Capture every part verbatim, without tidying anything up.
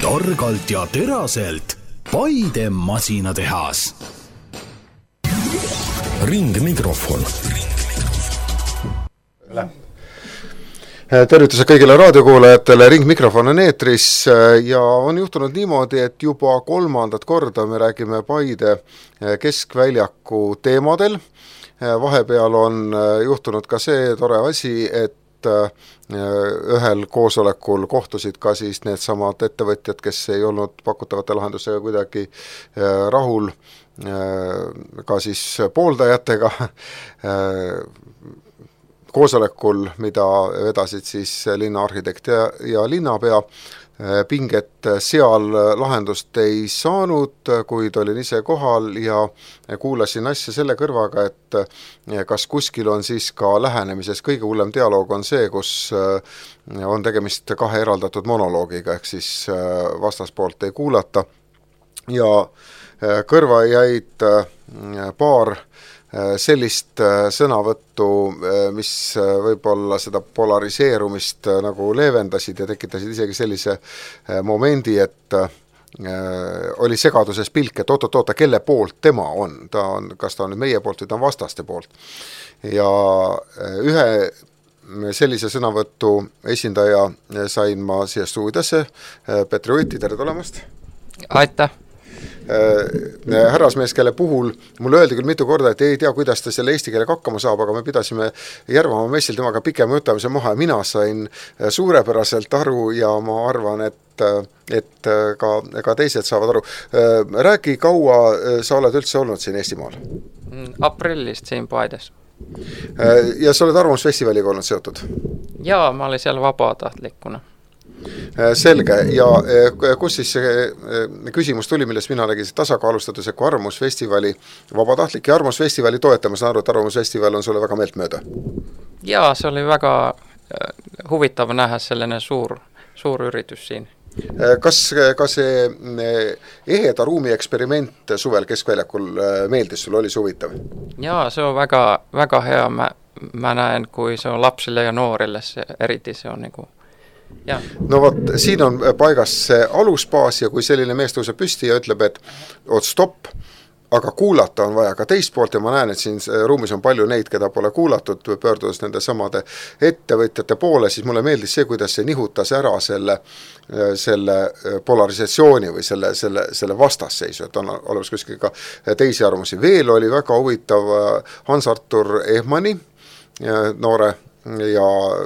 targalt ja teraselt Paide masinatehas. Ringmikrofon. Tervitused kõigile raadiokuulajatele, Ringmikrofon on eetris ja on juhtunud niimoodi, et juba kolmandat korda me räägime Paide keskväljaku teemadel. Vahepeal on juhtunud ka see tore asi, et ühel koosolekul kohtusid ka siis need samad ettevõtjad, kes ei olnud pakutavate lahendusega kuidagi rahul, ka siis pooldajatega koosolekul, mida vedasid siis linnaarhitekt ja, ja linnapea. Pinget seal lahendust ei saanud, kuid olin ise kohal ja kuulasin asja selle kõrvaga, et kas kuskil on siis ka lähenemises kõige hullem dialoog on see, kus on tegemist kahe eraldatud monoloogiga, ehk siis vastaspoolt ei kuulata. Ja kõrva jäid paar sellist sõnavõttu, mis võib-olla seda polariseerumist nagu leevendasid ja tekitasid isegi sellise momendi, et oli segaduses pilk, et oot-oot-oota, kelle poolt tema on, ta on, kas ta on meie poolt või ta on vastaste poolt. Ja ühe sellise sõnavõttu esindaja sain ma siia stuudiosse, Petri Uiti, tere tulemast! Aitäh! Härrasmees, kelle puhul mulle öeldi küll mitu korda, et ei tea, kuidas ta selle eesti keelega hakkama saab, aga me pidasime Järvamaa messil temaga pikema jutamise maha ja mina sain suurepäraselt aru ja ma arvan, et, et ka, ka teised saavad aru. Räägi, kaua sa oled üldse olnud siin Eestimaal? Aprillist siin Paides. Ja sa oled Arvamusfestivaliga olnud seotud? Jaa, ma olin seal vabatahtlikuna. Selge, ja kus siis see küsimus tuli, millest mina nägin tasakaalustatus, et kui Arvamusfestivali vabatahtlik ja Arvamusfestivali toetama, saan aru, et Arvamusfestival on sulle väga meelt mööda? Jaa, see oli väga huvitav näha selline suur, suur üritus siin. Kas ka see eheda ruumi eksperiment suvel keskväljakul meeldis, sul oli see huvitav? Jaa, see on väga, väga hea, mä, mä näen, kui see on lapsille ja noorille, see, eriti see on nagu Ja. No vot, siin on paigas see alusbaas ja kui selline mees tõuseb püsti ja ütleb, et oot stopp, aga kuulata on vaja ka teist poolt ja ma näen, et siin ruumis on palju neid, keda pole kuulatud, pöördudes nende samade ettevõtjate poole, siis mulle meeldis see, kuidas see nihutas ära selle, selle polarisatsiooni või selle, selle, selle vastasseisu, et on olemas kuskil ka teisi arvamusi. Veel oli väga huvitav Hans-Artur Ehmani, noore ja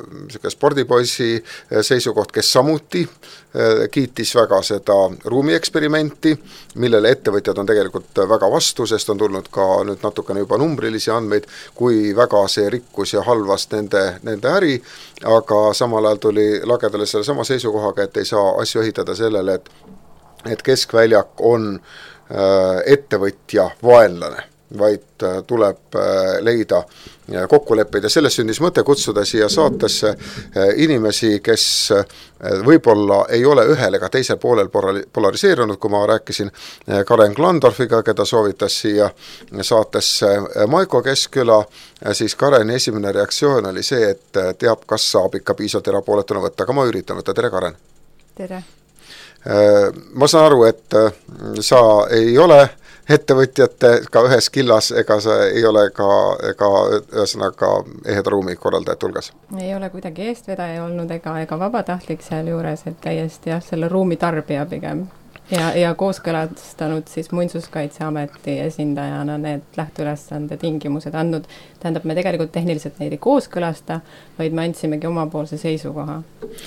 spordipoisi seisukoht, kes samuti kiitis väga seda ruumieksperimenti, millele ettevõtjad on tegelikult väga vastu, sest on tulnud ka nüüd natukene juba numbrilisi andmeid, kui väga see rikkus ja halvas nende, nende äri, aga samal ajal tuli lagedale selle sama seisukohaga, et ei saa asju ehitada sellele, et, et keskväljak on ettevõtja vaenlane, vaid tuleb leida kokkuleppeid ja sellest sündis mõte kutsuda siia saatesse inimesi, kes võib-olla ei ole ühel ega teisel poolel polariseerunud, kui ma rääkisin Karen Klandorfiga, keda soovitas siia saatesse Maiko Keskküla, siis Kareni esimene reaktsioon oli see, et teab, kas saab ikka piisavalt erapooletuna võtta, aga ma üritan võtta. Tere, Karen! Tere! Ma saan aru, et sa ei ole ettevõtjate ka ühes killas, ega sa ei ole ka, ka ühesõnaga eheda ruumi korraldajat hulgas? Ei ole kuidagi eestvedaja olnud ega, ega vabatahtlik seal juures, et täiesti jah, selle ruumi tarbija pigem. Ja, ja kooskõlastanud siis Muinsuskaitseameti esindajana need lähteülesande tingimused andnud. Tähendab, me tegelikult tehniliselt neid ei kooskõlasta, vaid me andsimegi omapoolse seisukoha.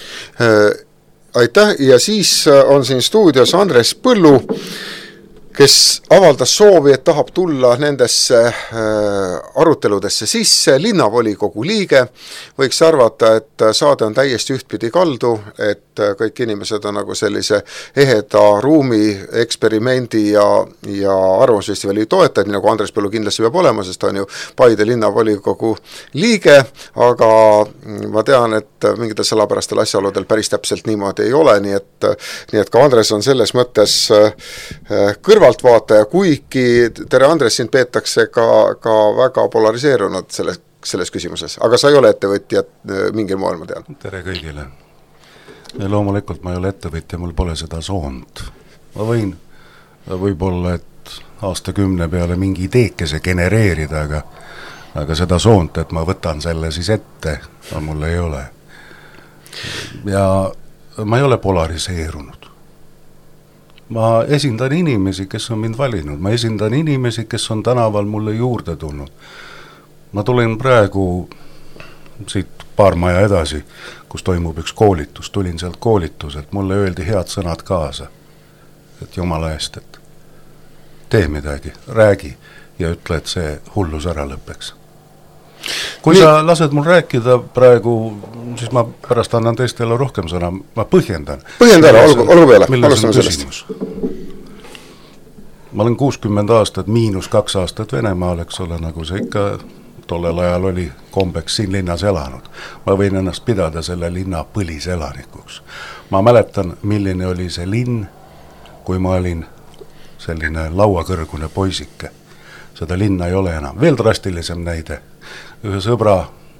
Aitäh, ja siis on siin stuudios Andres Põllu, kes avaldas soovi, et tahab tulla nendesse aruteludesse sisse, linnavolikogu liige, võiks arvata, et saade on täiesti ühtpidi kaldu, et kõik inimesed on nagu sellise eheda ruumi eksperimendi ja, ja Arvamusfestivali toetajad, nii nagu Andres Põllu kindlasti peab olema, sest ta on ju Paide linnavolikogu liige, aga ma tean, et mingitel salapärastel asjaoludel päris täpselt niimoodi ei ole, nii et, nii et ka Andres on selles mõttes kõrvaltvaataja, kuigi tere Andres, sind peetakse ka, ka väga polariseerunud selles, selles küsimuses, aga sa ei ole ettevõtjad mingil moel, ma tean. Tere kõigile. Ja loomulikult ma ei ole ettevõtja, mul pole seda soont. Ma võin võib-olla, et aastakümne peale mingi ideekese genereerida, aga, aga seda soont, et ma võtan selle siis ette, no mul ei ole. Ja ma ei ole polariseerunud. Ma esindan inimesi, kes on mind valinud. Ma esindan inimesi, kes on tänaval mulle juurde tulnud. Ma tulen praegu siit paar maja edasi, kus toimub üks koolitus. Tulin sealt koolituselt, mulle öeldi head sõnad kaasa. Et jumala eest, et tee midagi, räägi ja ütle, et see hullus ära lõpeks. Kui Nii. sa lased mul rääkida praegu, siis ma pärast annan teistele rohkem sõna, ma põhjendan. Põhjendan, olgu, olgu peale, alustame sellest. Ma olen kuuskümmend aastat, miinus kaks aastat Venemaal, eks ole, nagu see ikka tollel ajal oli kombeks siin linnas elanud. Ma võin ennast pidada selle linna põliselanikuks. Ma mäletan, milline oli see linn, kui ma olin selline lauakõrgune poisike. Seda linna ei ole enam. Veel drastilisem näide. Ühe sõbra,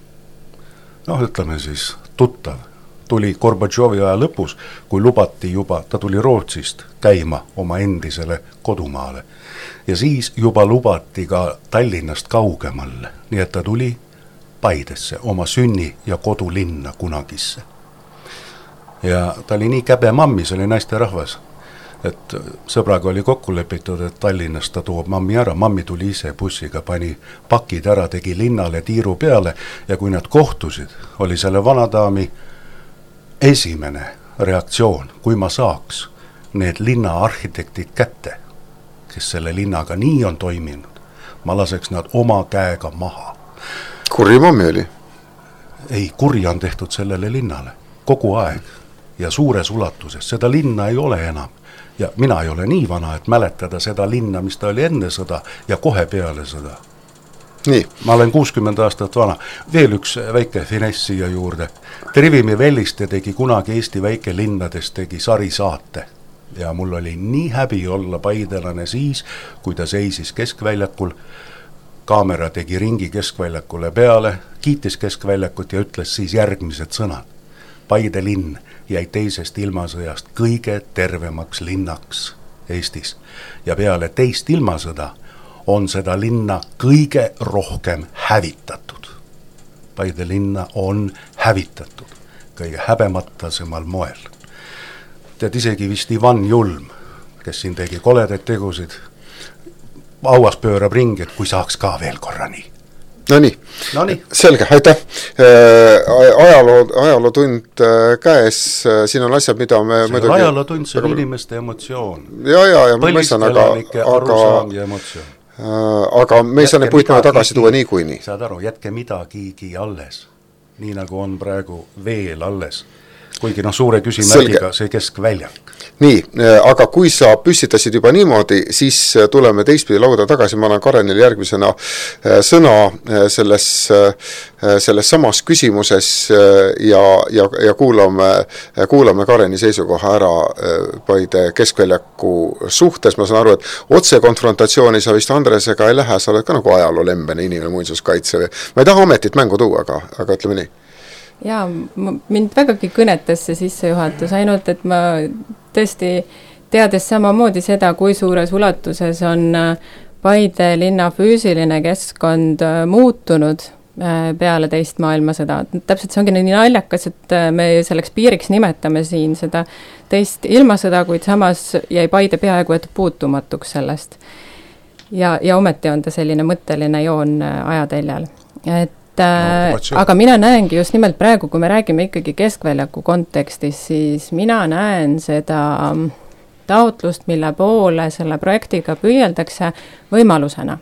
noh ütleme siis, tuttav, tuli Gorbatšovi aja lõpus, kui lubati juba, ta tuli Rootsist käima oma endisele kodumaale. Ja siis juba lubati ka Tallinnast kaugemalle, nii et ta tuli Paidesse, oma sünni- ja kodulinna kunagisse. Ja ta oli nii käbe mammi, see oli naiste rahvas, et sõbraga oli kokku lepitud, et Tallinnast ta toob mammi ära, mammi tuli ise bussiga, pani pakid ära, tegi linnale tiiru peale ja kui nad kohtusid, oli selle vanadaami esimene reaktsioon, kui ma saaks need linna arhitektid kätte, kes selle linnaga nii on toiminud, ma laseks nad oma käega maha. Kurri mammi oli? Ei, kurja on tehtud sellele linnale, kogu aeg ja suures ulatuses, seda linna ei ole enam. Ja mina ei ole nii vana, et mäletada seda linna, mis ta oli enne sõda ja kohe peale sõda. Nii. Ma olen kuuskümmend aastat vana. Veel üks väike finess siia juurde. Trivimi Velliste tegi kunagi Eesti väikelinnadest, tegi sarisaate. Ja mul oli nii häbi olla paidelane siis, kui ta seisis keskväljakul. Kaamera tegi ringi keskväljakule peale, kiitis keskväljakut ja ütles siis järgmised sõnad. Paide linn jäi teisest ilmasõjast kõige tervemaks linnaks Eestis. Ja peale teist ilmasõda on seda linna kõige rohkem hävitatud. Paide linna on hävitatud kõige häbematasemal moel. Tead isegi vist Ivan Julm, kes siin tegi koledaid tegusid, auas pöörab ring, et kui saaks ka veel korra nii. No nii, no nii. Selge, aitäh. Äh, ajaloo, ajalootund käes, siin on asjad, mida me... See on ajalootund, see on inimeste emotsioon. Ja, ja, ja ma mõistan, aga... arusaam ja emotsioon. Äh, aga me ei saa neid puitmega tagasi tuua nii kui nii. Saad aru, jätke midagigi alles. Nii nagu on praegu veel alles. Kuigi noh, suure küsimärgiga see keskväljak. Nii, aga kui sa püstitasid juba niimoodi, siis tuleme teistpidi lauda tagasi, ma annan Karenile järgmisena sõna selles, selles samas küsimuses ja, ja, ja kuulame, kuulame Kareni seisukoha ära Paide keskväljaku suhtes. Ma saan aru, et otse konfrontatsiooni sa vist Andresega ei lähe, sa oled ka nagu ajaloolembene inimene muinsuskaitse. Ma ei taha ametit mängu tuua, aga, aga ütleme nii. Jaa, mind vägagi kõnetas see sissejuhatus, ainult et ma tõesti teades samamoodi seda, kui suures ulatuses on Paide linna füüsiline keskkond muutunud peale teist maailmasõda. Täpselt see ongi nii naljakas, et me selleks piiriks nimetame siin seda teist ilmasõda, kuid samas jäi Paide peaaegu et puutumatuks sellest. Ja, ja ometi on ta selline mõtteline joon ajateljal. Et No, aga mina näengi just nimelt praegu, kui me räägime ikkagi keskväljaku kontekstis, siis mina näen seda taotlust, mille poole selle projektiga püüeldakse võimalusena.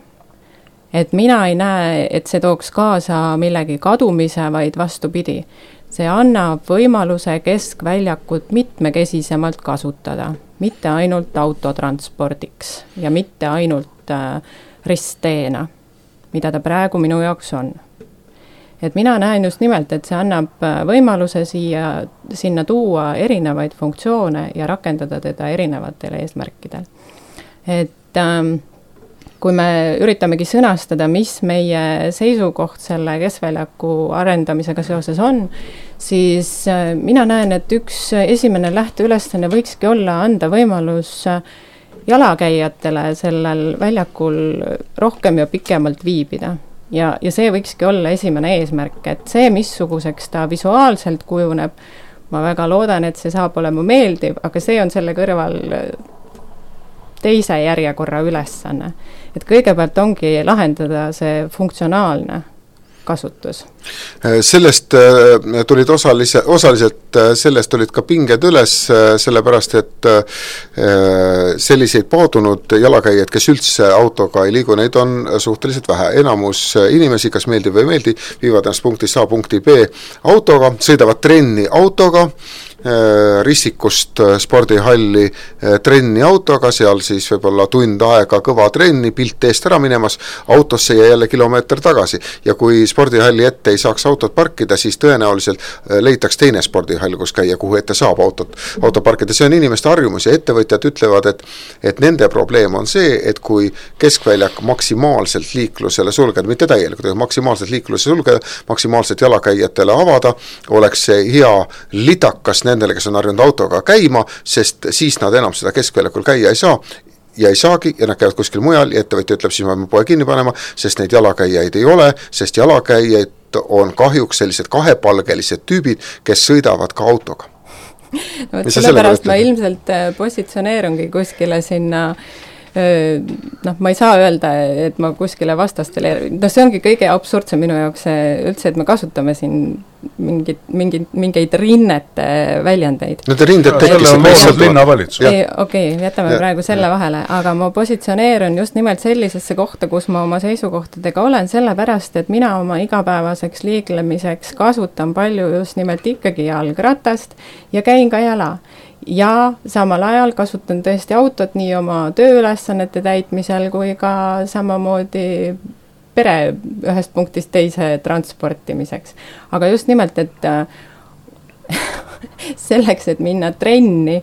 Et mina ei näe, et see tooks kaasa millegi kadumise, vaid vastupidi. See annab võimaluse keskväljakut mitmekesisemalt kasutada, mitte ainult autotranspordiks ja mitte ainult ristteena, mida ta praegu minu jaoks on. Et mina näen just nimelt, et see annab võimaluse siia, sinna tuua erinevaid funktsioone ja rakendada teda erinevatel eesmärkidel. Et ähm, kui me üritamegi sõnastada, mis meie seisukoht selle keskväljaku arendamisega seoses on, siis mina näen, et üks esimene lähteülesanne võikski olla anda võimalus jalakäijatele sellel väljakul rohkem ja pikemalt viibida. Ja, ja see võikski olla esimene eesmärk, et see, missuguseks ta visuaalselt kujuneb, ma väga loodan, et see saab olema meeldiv, aga see on selle kõrval teise järjekorra ülesanne. Et kõigepealt ongi lahendada see funktsionaalne kasutus. Sellest tulid osalise, osaliselt sellest tulid ka pinged üles, sellepärast et selliseid paadunud jalakäijad, kes üldse autoga ei liigu, neid on suhteliselt vähe. Enamus inimesi, kas meeldib või meeldi, viivad ennast punktist A punkti B autoga, sõidavad trenni autoga, Rissikust spordihalli trenni autoga, seal siis võib-olla tund aega kõva trenni, pilt eest ära minemas, autosse ja jälle kilomeeter tagasi. Ja kui spordihalli ette ei saaks autot parkida, siis tõenäoliselt leitaks teine spordihall, kus käia, kuhu ette saab autot, auto parkida. See on inimeste harjumus ja ettevõtjad ütlevad, et, et nende probleem on see, et kui keskväljak maksimaalselt liiklusele sulgeda, mitte täielikult, maksimaalselt liiklusele sulgeda, maksimaalselt jalakäijatele avada, oleks see hea litakas nendele, kes on harjunud autoga käima, sest siis nad enam seda keskväljakul käia ei saa ja ei saagi ja nad käivad kuskil mujal ja ettevõtja ütleb, siis ma pean poe kinni panema, sest neid jalakäijaid ei ole, sest jalakäijaid on kahjuks sellised kahepalgelised tüübid, kes sõidavad ka autoga. No, sellepärast ma ilmselt positsioneerungi kuskile sinna noh, ma ei saa öelda, et ma kuskile vastastele, no see ongi kõige absurdsem minu jaoks üldse, et me kasutame siin mingid, mingid, mingeid rinnete väljendeid. Need rinded tekkisid lihtsalt linnavalitsus. Okei, okay, jätame ja, praegu selle ja. vahele, aga ma positsioneerun just nimelt sellisesse kohta, kus ma oma seisukohtadega olen, sellepärast, et mina oma igapäevaseks liiklemiseks kasutan palju just nimelt ikkagi jalgratast ja käin ka jala. Ja samal ajal kasutan tõesti autot nii oma tööülesannete täitmisel kui ka samamoodi pere ühest punktist teise transportimiseks. Aga just nimelt, et selleks, et minna trenni,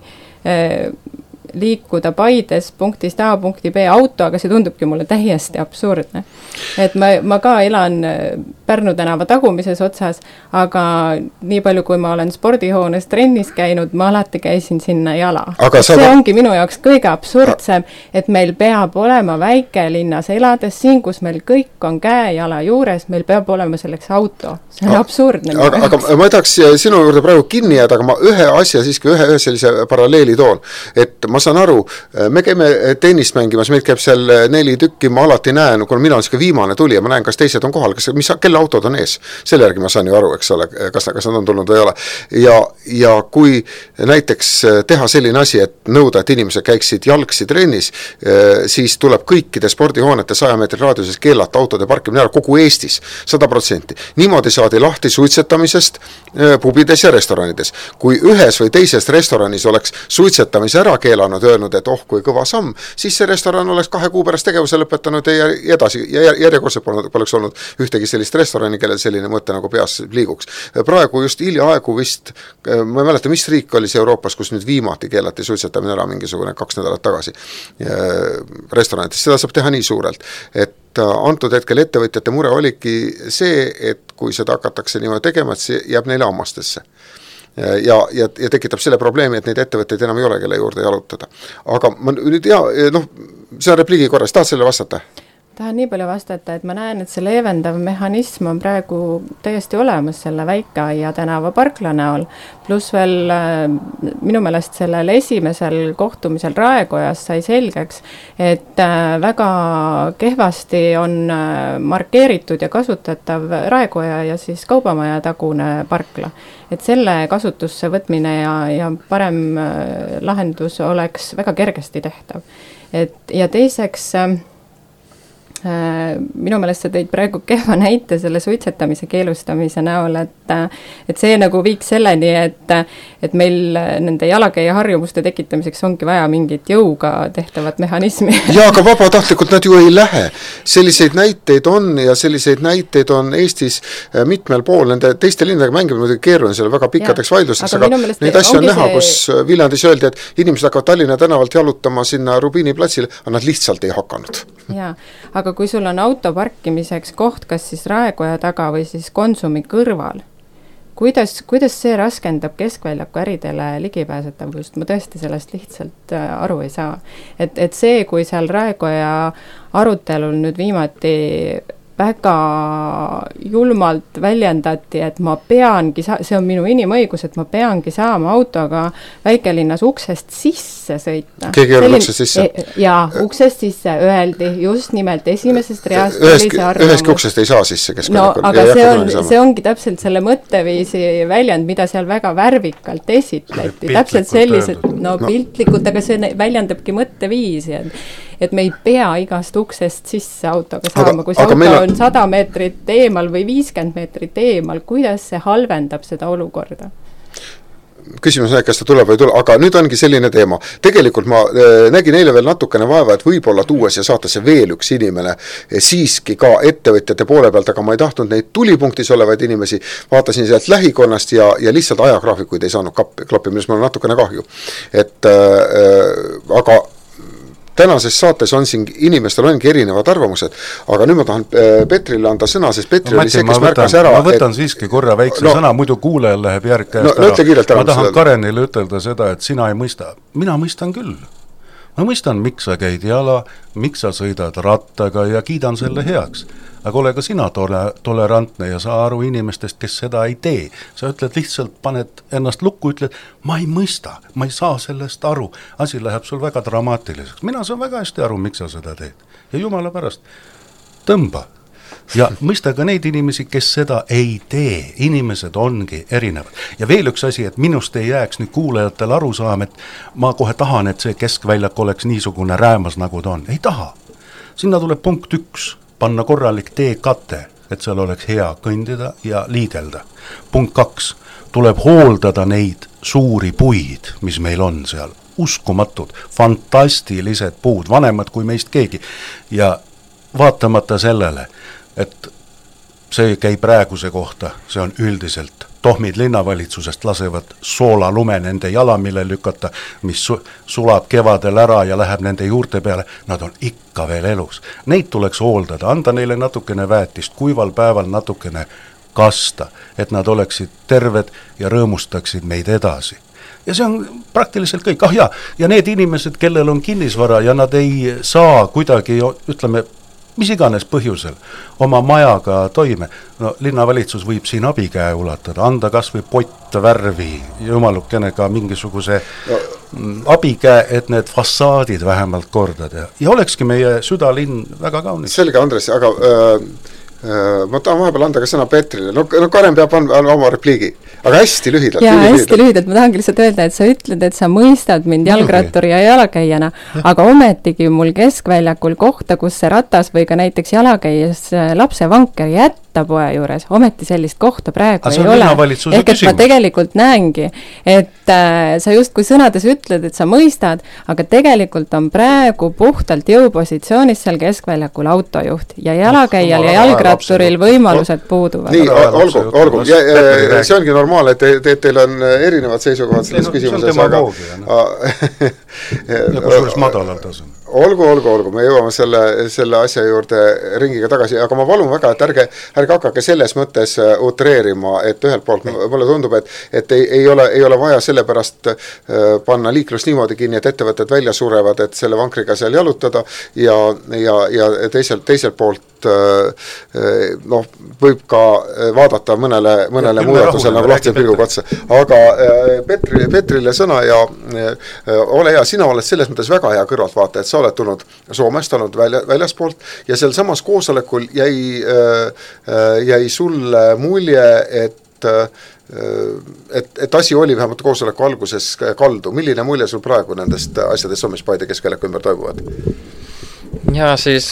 liikuda Paides punktist A punkti B autoga, see tundubki mulle täiesti absurdne. Et ma, ma ka elan Pärnu tänava tagumises otsas, aga nii palju, kui ma olen spordihoones trennis käinud, ma alati käisin sinna jala. See sa... ongi minu jaoks kõige absurdsem, et meil peab olema väikelinnas elades siin, kus meil kõik on käe-jala juures, meil peab olema selleks auto. See on a- absurdne. Aga, aga ma ei tahaks sinu juurde praegu kinni jääda, aga ma ühe asja siiski ühe, ühe sellise paralleeli toon, et ma saan aru, me käime tennist mängimas, meid käib seal neli tükki, ma alati näen, kuna mina on siuke viimane tuli ja ma näen, kas teised on kohal, kas, mis, kelle autod on ees. Selle järgi ma saan ju aru, eks ole, kas, kas nad on tulnud või ei ole. Ja, ja kui näiteks teha selline asi, et nõuda, et inimesed käiksid jalgsi trennis, siis tuleb kõikide spordihoonete saja meetri raadiuses keelata autode parkimine ära kogu Eestis, sada protsenti. Niimoodi saadi lahti suitsetamisest pubides ja restoranides. Kui ühes või teises restoranis oleks suitsetamise ära keelanud, öelnud, et oh, kui kõva samm, siis see restoran oleks kahe kuu pärast tegevuse lõpetanud ja edasi, ja järjekordselt poleks olnud ühtegi sellist restorani, kellel selline mõte nagu peas liiguks. Praegu just hiljaaegu vist, ma ei mäleta, mis riik oli see Euroopas, kus nüüd viimati keelati suitsetamine ära mingisugune kaks nädalat tagasi restoranides. Seda saab teha nii suurelt, et antud hetkel ettevõtjate mure oligi see, et kui seda hakatakse niimoodi tegema, et see jääb neile ammastesse. Ja, ja, ja tekitab selle probleemi, et neid ettevõtteid enam ei ole, kelle juurde jalutada. Aga ma nüüd, ja, noh, see on repliigi korras, tahad selle vastata? Tahan nii palju vastata, et ma näen, et see leevendav mehhanism on praegu täiesti olemas selle Väike-Aia tänava parkla näol, pluss veel minu meelest sellel esimesel kohtumisel Raekojas sai selgeks, et väga kehvasti on markeeritud ja kasutatav Raekoja ja siis Kaubamaja tagune parkla. Et selle kasutusse võtmine ja, ja parem lahendus oleks väga kergesti tehtav. Et, ja teiseks minu meelest sa tõid praegu kehva näite selle suitsetamise keelustamise näol, et et see nagu viiks selleni, et et meil nende jalakäija harjumuste tekitamiseks ongi vaja mingit jõuga tehtavat mehhanismi. Jaa, aga vabatahtlikult nad ju ei lähe. Selliseid näiteid on ja selliseid näiteid on Eestis mitmel pool, nende teiste linnadega mängib muidugi keeruline, selle väga pikkadeks vaidlusteks, aga, aga neid asju on näha, see... kus Viljandis öeldi, et inimesed hakkavad Tallinna tänavalt jalutama sinna Rubiini platsile, aga nad lihtsalt ei hakanud. Jaa, aga kui sul on auto parkimiseks koht, kas siis Raekoja taga või siis Konsumi kõrval, kuidas, kuidas see raskendab keskväljaku äridele ligipääsetavust? Ma tõesti sellest lihtsalt aru ei saa. Et, et see, kui seal Raekoja arutelul nüüd viimati väga julmalt väljendati, et ma peangi, see on minu inimõigus, et ma peangi saama autoga väikelinnas uksest sisse sõita. Keegi ei ole uksest sisse? Jaa, uksest sisse öeldi, just nimelt esimesest reast oli see arvamus. Üheski uksest ei saa sisse keskväljakul. No, aga see, on, see ongi täpselt selle mõtteviisi väljend, mida seal väga värvikalt esitleti. Täpselt sellised, no, no piltlikult, aga see väljendabki mõtteviisi, et et me ei pea igast uksest sisse autoga saama, kui see auto on, on sada meetrit eemal või viiskümmend meetrit eemal, kuidas see halvendab seda olukorda? Küsimus on, kas ta tuleb või ei tule, aga nüüd ongi selline teema. Tegelikult ma äh, nägin eile veel natukene vaeva, et võib-olla tuues ja saatesse veel üks inimene siiski ka ettevõtjate poole pealt, aga ma ei tahtnud neid tulipunktis olevaid inimesi, vaatasin sealt lähikonnast ja, ja lihtsalt ajagraafikuid ei saanud kappi, klappi, millest mul on natukene kahju. Et äh, aga tänases saates on siin inimestel ongi erinevad arvamused, aga nüüd ma tahan Petrile anda sõna, sest Petri no, oli see, kes märkas ära. Ma võtan et... siiski korra väikse no, sõna, muidu kuulejal läheb järg käest no, ära. No, ma tahan Karenile ütelda seda, et sina ei mõista. Mina mõistan küll. Ma mõistan, miks sa käid jala, miks sa sõidad rattaga ja kiidan selle heaks. Aga ole ka sina tole, tolerantne ja saa aru inimestest, kes seda ei tee. Sa ütled lihtsalt, paned ennast lukku, ütled, ma ei mõista, ma ei saa sellest aru. Asi läheb sul väga dramaatiliseks. Mina saan väga hästi aru, miks sa seda teed. Ja jumala pärast, tõmba. Ja mõista ka neid inimesi, kes seda ei tee. Inimesed ongi erinevad. Ja veel üks asi, et minust ei jääks nüüd kuulajatel aru saama, et ma kohe tahan, et see keskväljak oleks niisugune räämas, nagu ta on. Ei taha. Sinna tuleb punkt üks. Panna korralik teekate, et seal oleks hea kõndida ja liigelda. Punkt kaks, tuleb hooldada neid suuri puid, mis meil on seal. Uskumatud, fantastilised puud, vanemad kui meist keegi. Ja vaatamata sellele, et see käib praeguse kohta, see on üldiselt. Tohmid linnavalitsusest lasevad soola lume nende jalamile lükata, mis su- sulab kevadel ära ja läheb nende juurte peale. Nad on ikka veel elus. Neid tuleks hooldada, anda neile natukene väetist, kuival päeval natukene kasta, et nad oleksid terved ja rõõmustaksid meid edasi. Ja see on praktiliselt kõik. Ah ja, ja need inimesed, kellel on kinnisvara ja nad ei saa kuidagi, ütleme, mis iganes põhjusel oma majaga toime. No, linnavalitsus võib siin abikäe ulatada, anda kas või pott värvi, jumalukene ka mingisuguse no. abikäe, et need fassaadid vähemalt kordada. Ja olekski meie südalinn väga kaunis. Selge, Andres, aga äh, äh, ma tahan vahepeal anda ka sõna Petrile. No, no Karen peab andma oma repliigi, aga hästi lühidalt. Jaa, hästi lühidalt. lühidalt. Ma tahangi lihtsalt öelda, et sa ütled, et sa mõistad mind jalgratturi ja jalakäijana, aga ometigi mul keskväljakul kohta, kus see ratas või ka näiteks jalakäijas lapsevanker jätta poe juures, ometi sellist kohta praegu ei ole. Ehk et ma tegelikult näengi, et äh, sa just kui sõnades ütled, et sa mõistad, aga tegelikult on praegu puhtalt jõupositsioonis seal keskväljakul autojuht ja jalakäijal ja jalgratturil võimalused puuduvad. Nii, olgu, olgu. Ja, ja, see ongi normaalne, et te, te, teil on erinevad seisukohad selles küsimuses, aga ja kusjuures madalalt asun. Olgu, olgu, olgu, me jõuame selle, selle asja juurde ringiga tagasi, aga ma palun väga, et ärge, ärge hakake selles mõttes utreerima, et ühelt poolt mulle tundub, et, et ei, ei, ole, ei ole vaja sellepärast panna liiklus niimoodi kinni, et ettevõtted välja surevad, et selle vankriga seal jalutada ja, ja, ja teiselt, teiselt poolt noh, võib ka vaadata mõnele, mõnele muudatusele nagu lahti pilguga otsa. Aga Petri, Petrile sõna ja ole hea, sina oled selles mõttes väga hea kõrvaltvaata, et sa oled tulnud Soomest, olnud välja, väljaspoolt ja seal samas koosolekul jäi, jäi sulle mulje, et et, et asi oli vähemalt koosoleku alguses kaldu. Milline mulje sul praegu nendest asjadest Soomes Paide keskväljaku ümber toimuvad? Ja siis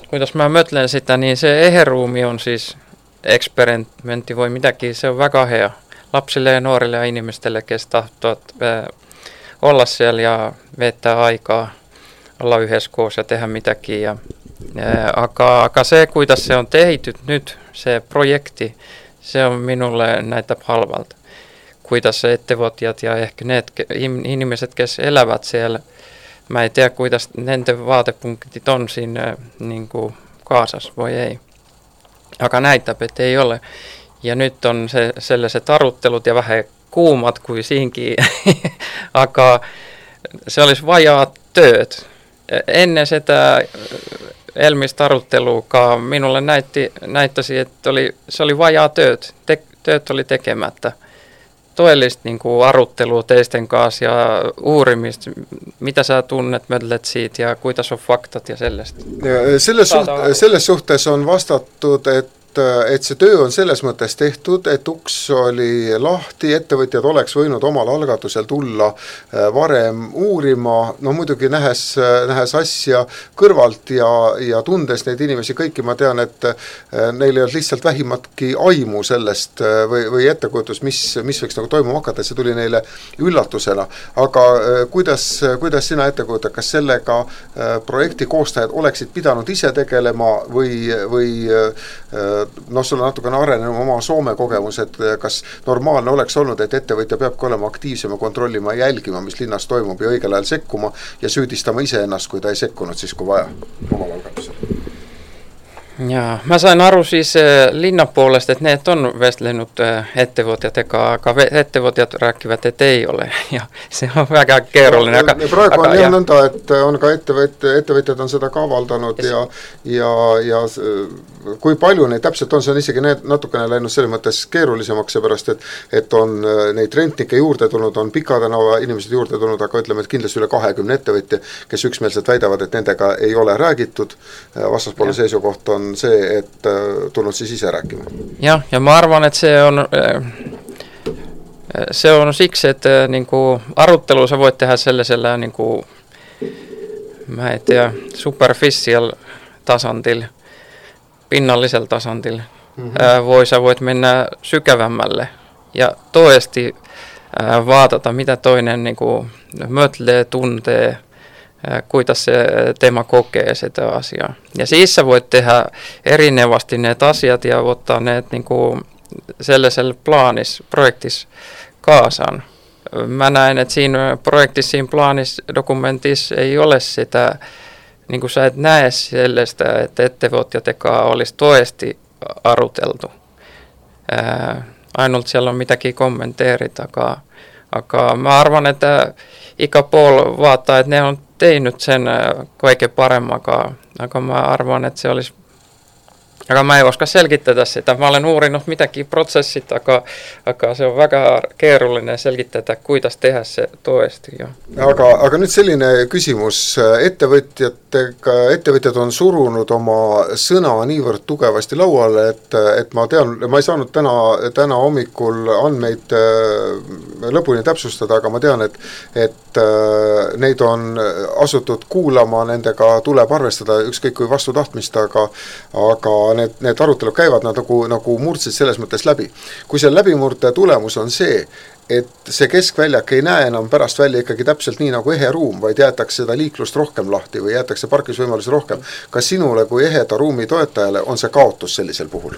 kuidas mä mõtlen sitä, niin se eheruumi on siis eksperimentti voi mitäkin, se on väga hea. Lapsille ja nuorille ja ihmisille, kes tahtovat äh, olla siellä ja viettää aikaa, olla yhdessä koos ja tehdä mitäkin. Ja, äh, aga, aga se, kuidas se on tehty nyt, se projekti, se on minulle näitä halvalta. Kuidas se ettevuotijat ja ehkä ne ihmiset, kes elävät siellä, mä en tiedä, kuidas nende vaatepunktit on siinä niin kuin kaasas, voi ei. Aga näitab, että ei ole. Ja nyt on se, sellaiset aruttelut ja vähän kuumat kuin siinkin, aga se olisi vajaa tööt. Ennen sitä elmistä arutteluukaan minulle näytti, näyttäisi, että oli, se oli vajaa tööt. Te, tööt oli tekemättä. Toellista niin kuin aruttelua teisten kanssa ja uurimista, mitä sä tunnet, mötlet siitä ja kuinka on faktat ja sellaista. Ja selles, suht, selles suhtes on vastatud, et et see töö on selles mõttes tehtud, et uks oli lahti, ettevõtjad oleks võinud omal algatusel tulla varem uurima, no muidugi nähes, nähes asja kõrvalt ja, ja tundes neid inimesi kõiki, ma tean, et neil ei olnud lihtsalt vähimatki aimu sellest või, või ettekujutus, mis, mis võiks nagu toimuma hakata, see tuli neile üllatusena. Aga kuidas, kuidas sina ette kujutad, kas sellega projekti koostajad oleksid pidanud ise tegelema või, või noh, sul on natukene arenenud oma Soome kogemus, et kas normaalne oleks olnud, et ettevõtja peabki olema aktiivsem ja kontrollima ja jälgima, mis linnas toimub ja õigel ajal sekkuma ja süüdistama ise ennast, kui ta ei sekkunud siis, kui vaja omal algatusel. Ja, mä sain aru siis äh, linnan puolesta, että ne on vestlenyt äh, ettevuotijat, aga ettevuotijat rääkivät, että ei ole. Ja se on väga keeruline. Aga, praegu on aga, jah nõnda, et on ka ettevõt, ettevõtjad on seda ka avaldanud yes. ja, ja, ja kui palju neid täpselt on, see on isegi need natukene läinud selles mõttes keerulisemaks, seepärast, et, et on neid rentnike juurde tulnud, on Pika tänava inimesed juurde tulnud, aga ütleme, et kindlasti üle kahekümne ettevõtja, kes üksmeelselt väidavad, et nendega ei ole räägitud, vastaspoole seisukoht on see, et tulnud siis ise rääkima. Jah, ja ma arvan, et see on, see on siksi, että niin kuin aruttelu sä voit tehdä sellaisella, niin kuin, mä en tiedä, superficial tasantilla, pinnallisella tasantilla. Mm-hmm. Voi, sä voit mennä sykävämmälle ja toesti vaatata, mitä toinen niin kuin mötlee, tuntee, kuinka se teema kokee sitä asiaa. Ja siis sä voit tehdä erinevasti ne asiat ja ottaa ne niin kuin sellaisella plaanissa, projektissa kaasaan. Mä näen, että siinä projektissa, siinä plaanissa, dokumentissa ei ole sitä, niin kuin sä et näe sellaista, että ettevuotijat olisi toesti aruteltu. Ää, ainult siellä on mitäkin kommenteerit, aga, aga mä arvan, että ikäpuol vaataa, että ne on tehnyt sen kaiken paremmakaan, aga mä arvan, että se olisi, aga mä ei oska selgittää sitä. Mä olen uurinut mitäkin prosessit, aga, aga se on väga keeruline selgittää, kuidas tehdä se toesti. Jo. Aga, aga nüüd selline küsimus, ettevõtjatega, ettevõtjad on surunud oma sõna niivõrd tugevasti lauale, et, et ma tean, ma ei saanud täna, täna hommikul andmeid lõpuni täpsustada, aga ma tean, et, et neid on asutud kuulama, nendega tuleb arvestada ükskõik kui vastu tahtmist, aga, aga need, need arutelud käivad nad nagu, nagu murdsid selles mõttes läbi. Kui see läbimurde tulemus on see, et see keskväljak ei näe enam pärast välja ikkagi täpselt nii nagu ehe ruum, vaid jäetakse seda liiklust rohkem lahti või jäetakse parkisvõimalusi rohkem. Kas sinule kui eheda ruumi toetajale on see kaotus sellisel puhul?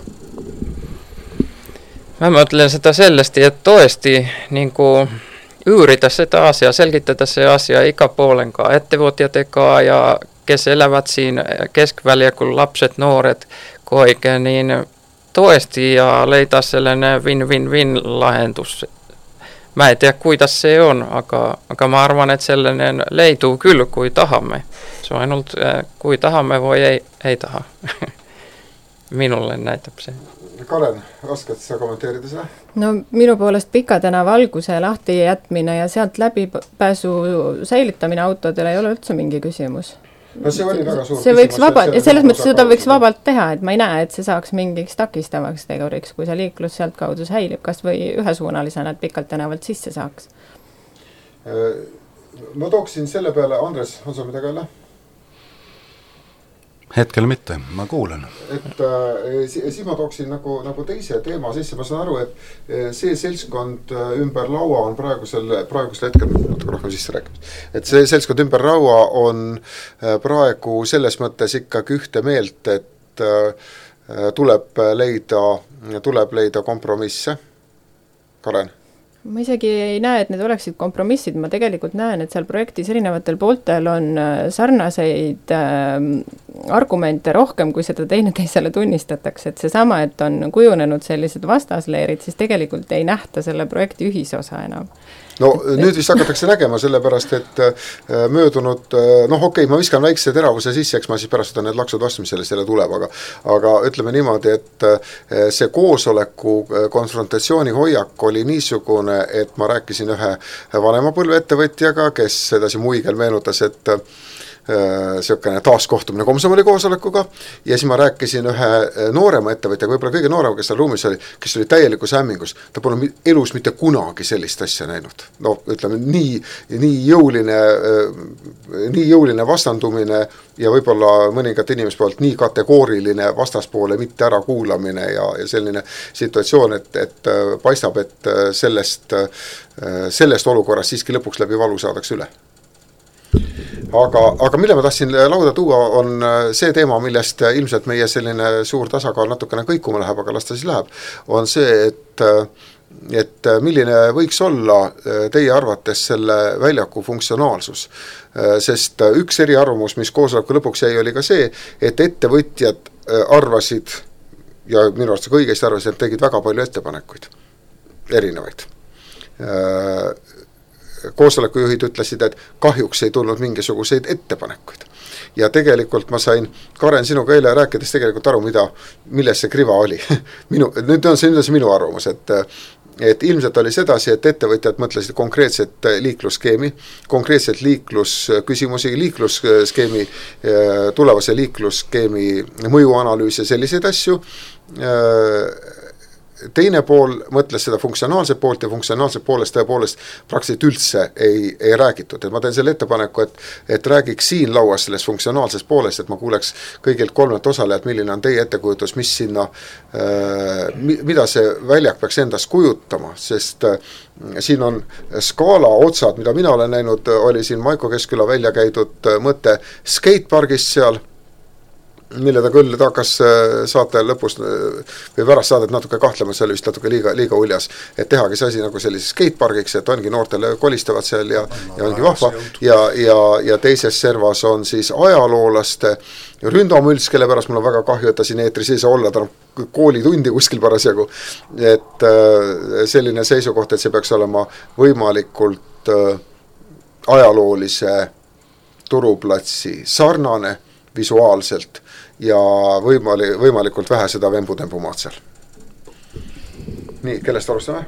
Mä mõtlen sitä selvästi, että toesti niin kuin yyritä sitä asiaa, selgittää se asia ikäpuolenkaan, ettevuotijat ja kes elävät siinä keskväliä, kun lapset, nuoret, koike, niin toesti ja leitaa sellainen win-win-win lahentus. Mä en tiedä, kuinka se on, aga, aga mä arvan, että sellainen leituu kyllä, kui tahamme. Se on ainult, kui tahamme voi ei, ei taha. Minulle näitab see. Karen, oskad sa kommenteerida seda? No minu poolest Pika tänava alguse lahti jätmine ja sealt läbipääsu säilitamine autodele ei ole üldse mingi küsimus. No see oli väga suur see võiks vabalt, ja selles mõttes seda võiks vabalt teha, et ma ei näe, et see saaks mingiks takistavaks teguriks, kui see liiklus sealt kaudu säilib, kas või ühesuunalisena, et Pikalt tänavalt sisse saaks. Ma tooksin selle peale, Andres, on sul midagi jälle? hetkel mitte, ma kuulen. Et äh, siis ma tooksin nagu, nagu teise teema sisse, ma saan aru, et see seltskond ümber laua on praegusel, praegusel hetkel, natuke rohkem sisse rääkinud, et see seltskond ümber laua on praegu selles mõttes ikkagi ühte meelt, et äh, tuleb leida, tuleb leida kompromisse. Karen? Ma isegi ei näe, et need oleksid kompromissid, ma tegelikult näen, et seal projektis erinevatel pooltel on sarnaseid äh, argumente rohkem, kui seda teineteisele tunnistatakse, et seesama, et on kujunenud sellised vastasleerid, siis tegelikult ei nähta selle projekti ühisosa enam. No nüüd vist hakatakse nägema, sellepärast, et möödunud, noh okei, okay, ma viskan väikse teravuse sisse, eks ma siis pärast on need laksud vastu, mis selle, selle tuleb, aga, aga ütleme niimoodi, et see koosoleku konfrontatsiooni hoiak oli niisugune, et ma rääkisin ühe vanema põlve ettevõtjaga, kes edasi muigel meenutas, et selline taaskohtumine komsomoli koosolekuga ja siis ma rääkisin ühe noorema ettevõtjaga, võib-olla kõige noorema, kes seal ruumis oli, kes oli täielikus hämmingus, ta pole elus mitte kunagi sellist asja näinud. No ütleme, nii, nii, jõuline, nii jõuline vastandumine ja võib-olla mõningate inimeste poolt nii kategooriline vastaspoole mitte ära kuulamine ja, ja selline situatsioon, et, et paistab, et sellest, sellest olukorrast siiski lõpuks läbi valu saadaks üle. Aga, aga mille ma tahtsin lauda tuua on see teema, millest ilmselt meie selline suur tasakaal natukene kõikuma läheb, aga las ta siis läheb, on see, et, et milline võiks olla teie arvates selle väljaku funktsionaalsus. Sest üks eriarvamus, mis koosoleku lõpuks jäi, oli ka see, et ettevõtjad arvasid, ja minu arvates ka õigesti arvasid, et tegid väga palju ettepanekuid, erinevaid. Koosolekujuhid ütlesid, et kahjuks ei tulnud mingisuguseid ettepanekuid. Ja tegelikult ma sain, Karen, sinuga eile rääkides tegelikult aru, mida, milles see kriva oli. Minu, nüüd on see, nüüd on see minu arvamus, et, et ilmselt oli sedasi, et ettevõtjad mõtlesid konkreetset liiklusskeemi, konkreetset liiklusküsimusi, liiklusskeemi, tulevase liiklusskeemi mõjuanalüüs ja selliseid asju. Teine pool mõtles seda funktsionaalset poolt ja funktsionaalset poolest tõepoolest praktiliselt üldse ei, ei räägitud. Et ma teen selle ettepaneku, et, et räägiks siin lauas sellest funktsionaalsest poolest, et ma kuuleks kõigilt kolmelt osalejat, milline on teie ettekujutus, mis sinna, mida see väljak peaks endast kujutama, sest siin on skaala otsad, mida mina olen näinud, oli siin Maiko Keskküla välja käidud mõte skatepargist seal, mille ta küll ta hakkas saate lõpus või pärast saadet natuke kahtlema, see oli vist natuke liiga, liiga uljas, et tehagi see asi nagu sellise skatepargiks, et ongi noortele kolistavad seal ja, ja ongi vahva ja, ja, ja teises servas on siis ajaloolaste Ründo Mülts, kelle pärast mul on väga kahju, et ta siin eetris ei saa olla, ta on koolitundi kuskil parasjagu, et selline seisukoht, et see peaks olema võimalikult ajaloolise turuplatsi sarnane visuaalselt ja võimali, võimalikult vähe seda vembutempumaad seal. Nii, kellest alustame?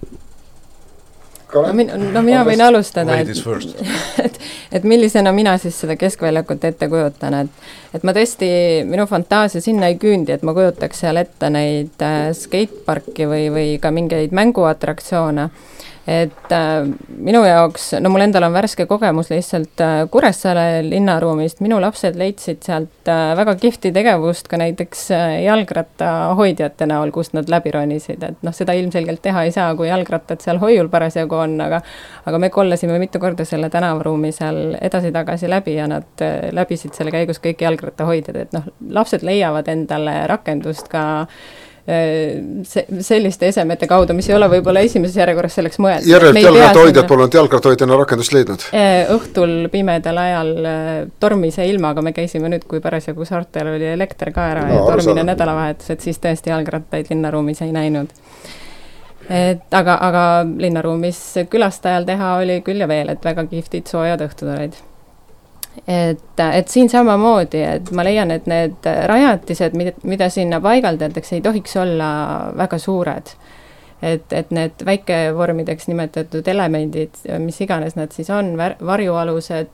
No, min, no mina võin alustada, et, et, et millisena mina siis seda keskväljakut ette kujutan, et, et ma tõesti, minu fantaasia sinna ei küündi, et ma kujutaks seal ette neid skateparki või, või ka mingeid mänguatraktsioone. Et äh, minu jaoks, no mul endal on värske kogemus lihtsalt äh, Kuressaare linnaruumist, minu lapsed leidsid sealt äh, väga kihvti tegevust ka näiteks äh, jalgratta hoidjate näol, kust nad läbi ronisid, et noh, seda ilmselgelt teha ei saa, kui jalgrattad seal hoiul parasjagu on, aga aga me kollasime mitu korda selle tänavaruumi seal edasi-tagasi läbi ja nad äh, läbisid selle käigus kõik jalgratta hoidjad, et noh, lapsed leiavad endale rakendust ka Se, selliste esemete kaudu, mis ei ole võib-olla esimeses järjekorras selleks mõeld. Järjelt jalgrattahoidjad polnud jalgrattahoidjana rakendust leidnud? Õhtul pimedal ajal tormise ilmaga me käisime nüüd, kui parasjagu saartel oli elekter ka ära no, ja tormine nädalavahetus, et siis tõesti jalgrattaid linnaruumis ei näinud. Et, aga, aga linnaruumis külastajal teha oli küll ja veel, et väga kihvtid soojad õhtud olid. Et, et siin samamoodi, et ma leian, et need rajatised, mida, mida sinna paigaldatakse, ei tohiks olla väga suured. Et, et need väikevormideks nimetatud elemendid, mis iganes nad siis on, varjualused,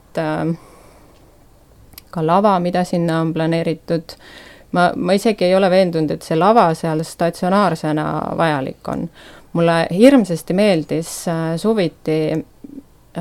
ka lava, mida sinna on planeeritud, ma, ma isegi ei ole veendunud, et see lava seal statsionaarsena vajalik on. Mulle hirmsasti meeldis suviti,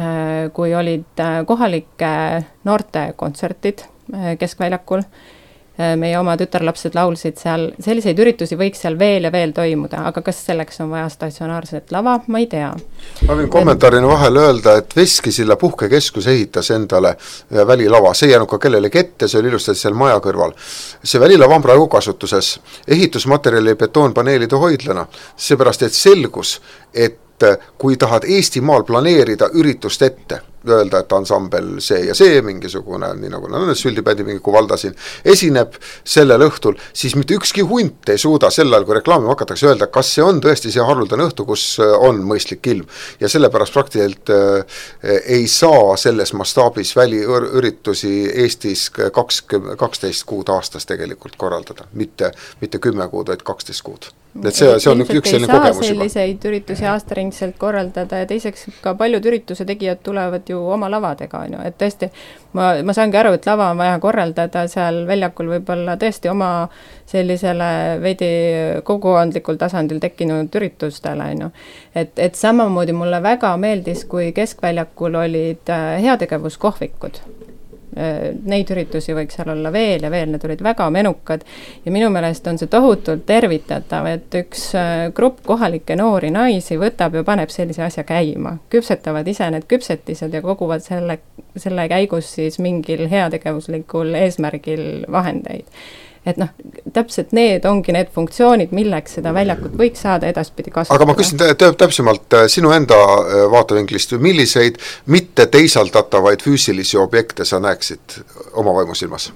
kui olid kohalike noorte kontsertid keskväljakul meie oma tütarlapsed laulsid seal, selliseid üritusi võiks seal veel ja veel toimuda, aga kas selleks on vaja statsionaarset lava, ma ei tea. Ma võin kommentaarina vahel öelda, et Veskisilla puhkekeskus ehitas endale välilava, see jäänud ka kellelegi ette, see oli ilustada seal maja kõrval. See välilava on praegu kasutuses ehitusmaterjali betoonpaneelide hoidlana, seepärast et selgus, et kui tahad Eestimaal planeerida üritust ette, öelda, et ansambel see ja see, mingisugune, nii nagu no, süldibändi mingi Kuvalda siin esineb sellel õhtul, siis mitte ükski hunt ei suuda sel ajal, kui reklaami hakatakse öelda, kas see on tõesti see haruldane õhtu, kus on mõistlik ilm. Ja sellepärast praktiliselt äh, ei saa selles mastaabis väliüritusi Eestis kakskümmend, kaksteist kuud aastas tegelikult korraldada, mitte, mitte kümme kuud, vaid kaksteist kuud. Et see, see on üks, üks selline kogemus juba. Selliseid üritusi aastaringselt korraldada ja teiseks ka paljud ürituse tegijad tulevad ju oma lavadega, on ju, et tõesti ma, ma saangi aru, et lava on vaja korraldada seal väljakul võib-olla tõesti oma sellisele veidi kogukondlikul tasandil tekkinud üritustele, on ju. Et, et samamoodi mulle väga meeldis, kui keskväljakul olid heategevuskohvikud. Neid üritusi võiks seal olla veel ja veel, need olid väga menukad ja minu meelest on see tohutult tervitatav, et üks grupp kohalikke noori naisi võtab ja paneb sellise asja käima. Küpsetavad ise need küpsetised ja koguvad selle, selle käigus siis mingil heategevuslikul eesmärgil vahendeid. Et noh, täpselt need ongi need funktsioonid, milleks seda väljakut võiks saada edaspidi kasutada. Aga ma küsin täpsemalt sinu enda vaatevinklist, milliseid mitte teisaldatavaid füüsilisi objekte sa näeksid oma vaimusilmas?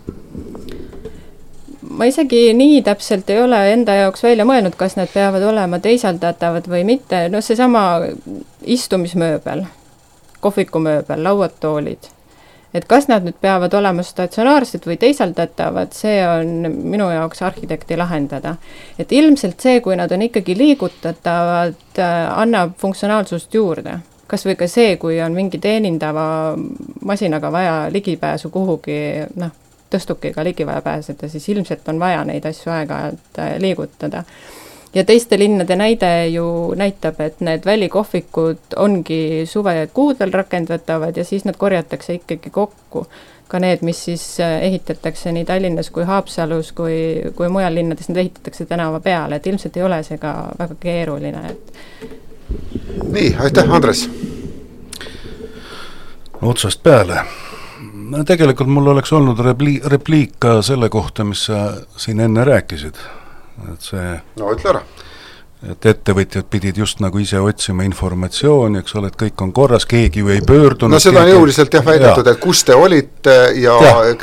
Ma isegi nii täpselt ei ole enda jaoks välja mõelnud, kas need peavad olema teisaldatavad või mitte. No see sama istumismööbel, kohvikumööbel, lauatoolid. Et kas nad nüüd peavad olema statsionaarsed või teisaldatavad, see on minu jaoks arhitekti lahendada. Et ilmselt see, kui nad on ikkagi liigutatavad, annab funktsionaalsust juurde. Kas või ka see, kui on mingi teenindava masinaga vaja ligipääsu kuhugi, noh, tõstukiga ligi vaja pääseda, siis ilmselt on vaja neid asju aeg-ajalt liigutada. Ja teiste linnade näide ju näitab, et need välikohvikud ongi suvekuudel rakendatavad ja siis nad korjatakse ikkagi kokku. Ka need, mis siis ehitatakse nii Tallinnas kui Haapsalus kui, kui mujal linnades, need ehitatakse tänava peale, et ilmselt ei ole see ka väga keeruline. Et... Nii, aitäh, Andres! Otsast peale. Tegelikult mul oleks olnud repli- repliik ka selle kohta, mis sa siin enne rääkisid. Et see, no ütle ära. Et ettevõtjad pidid just nagu ise otsima informatsiooni, eks ole, et kõik on korras, keegi ju ei pöördunud. No seda keegi... on jõuliselt jah väidetud, ja. Et kus te olite ja,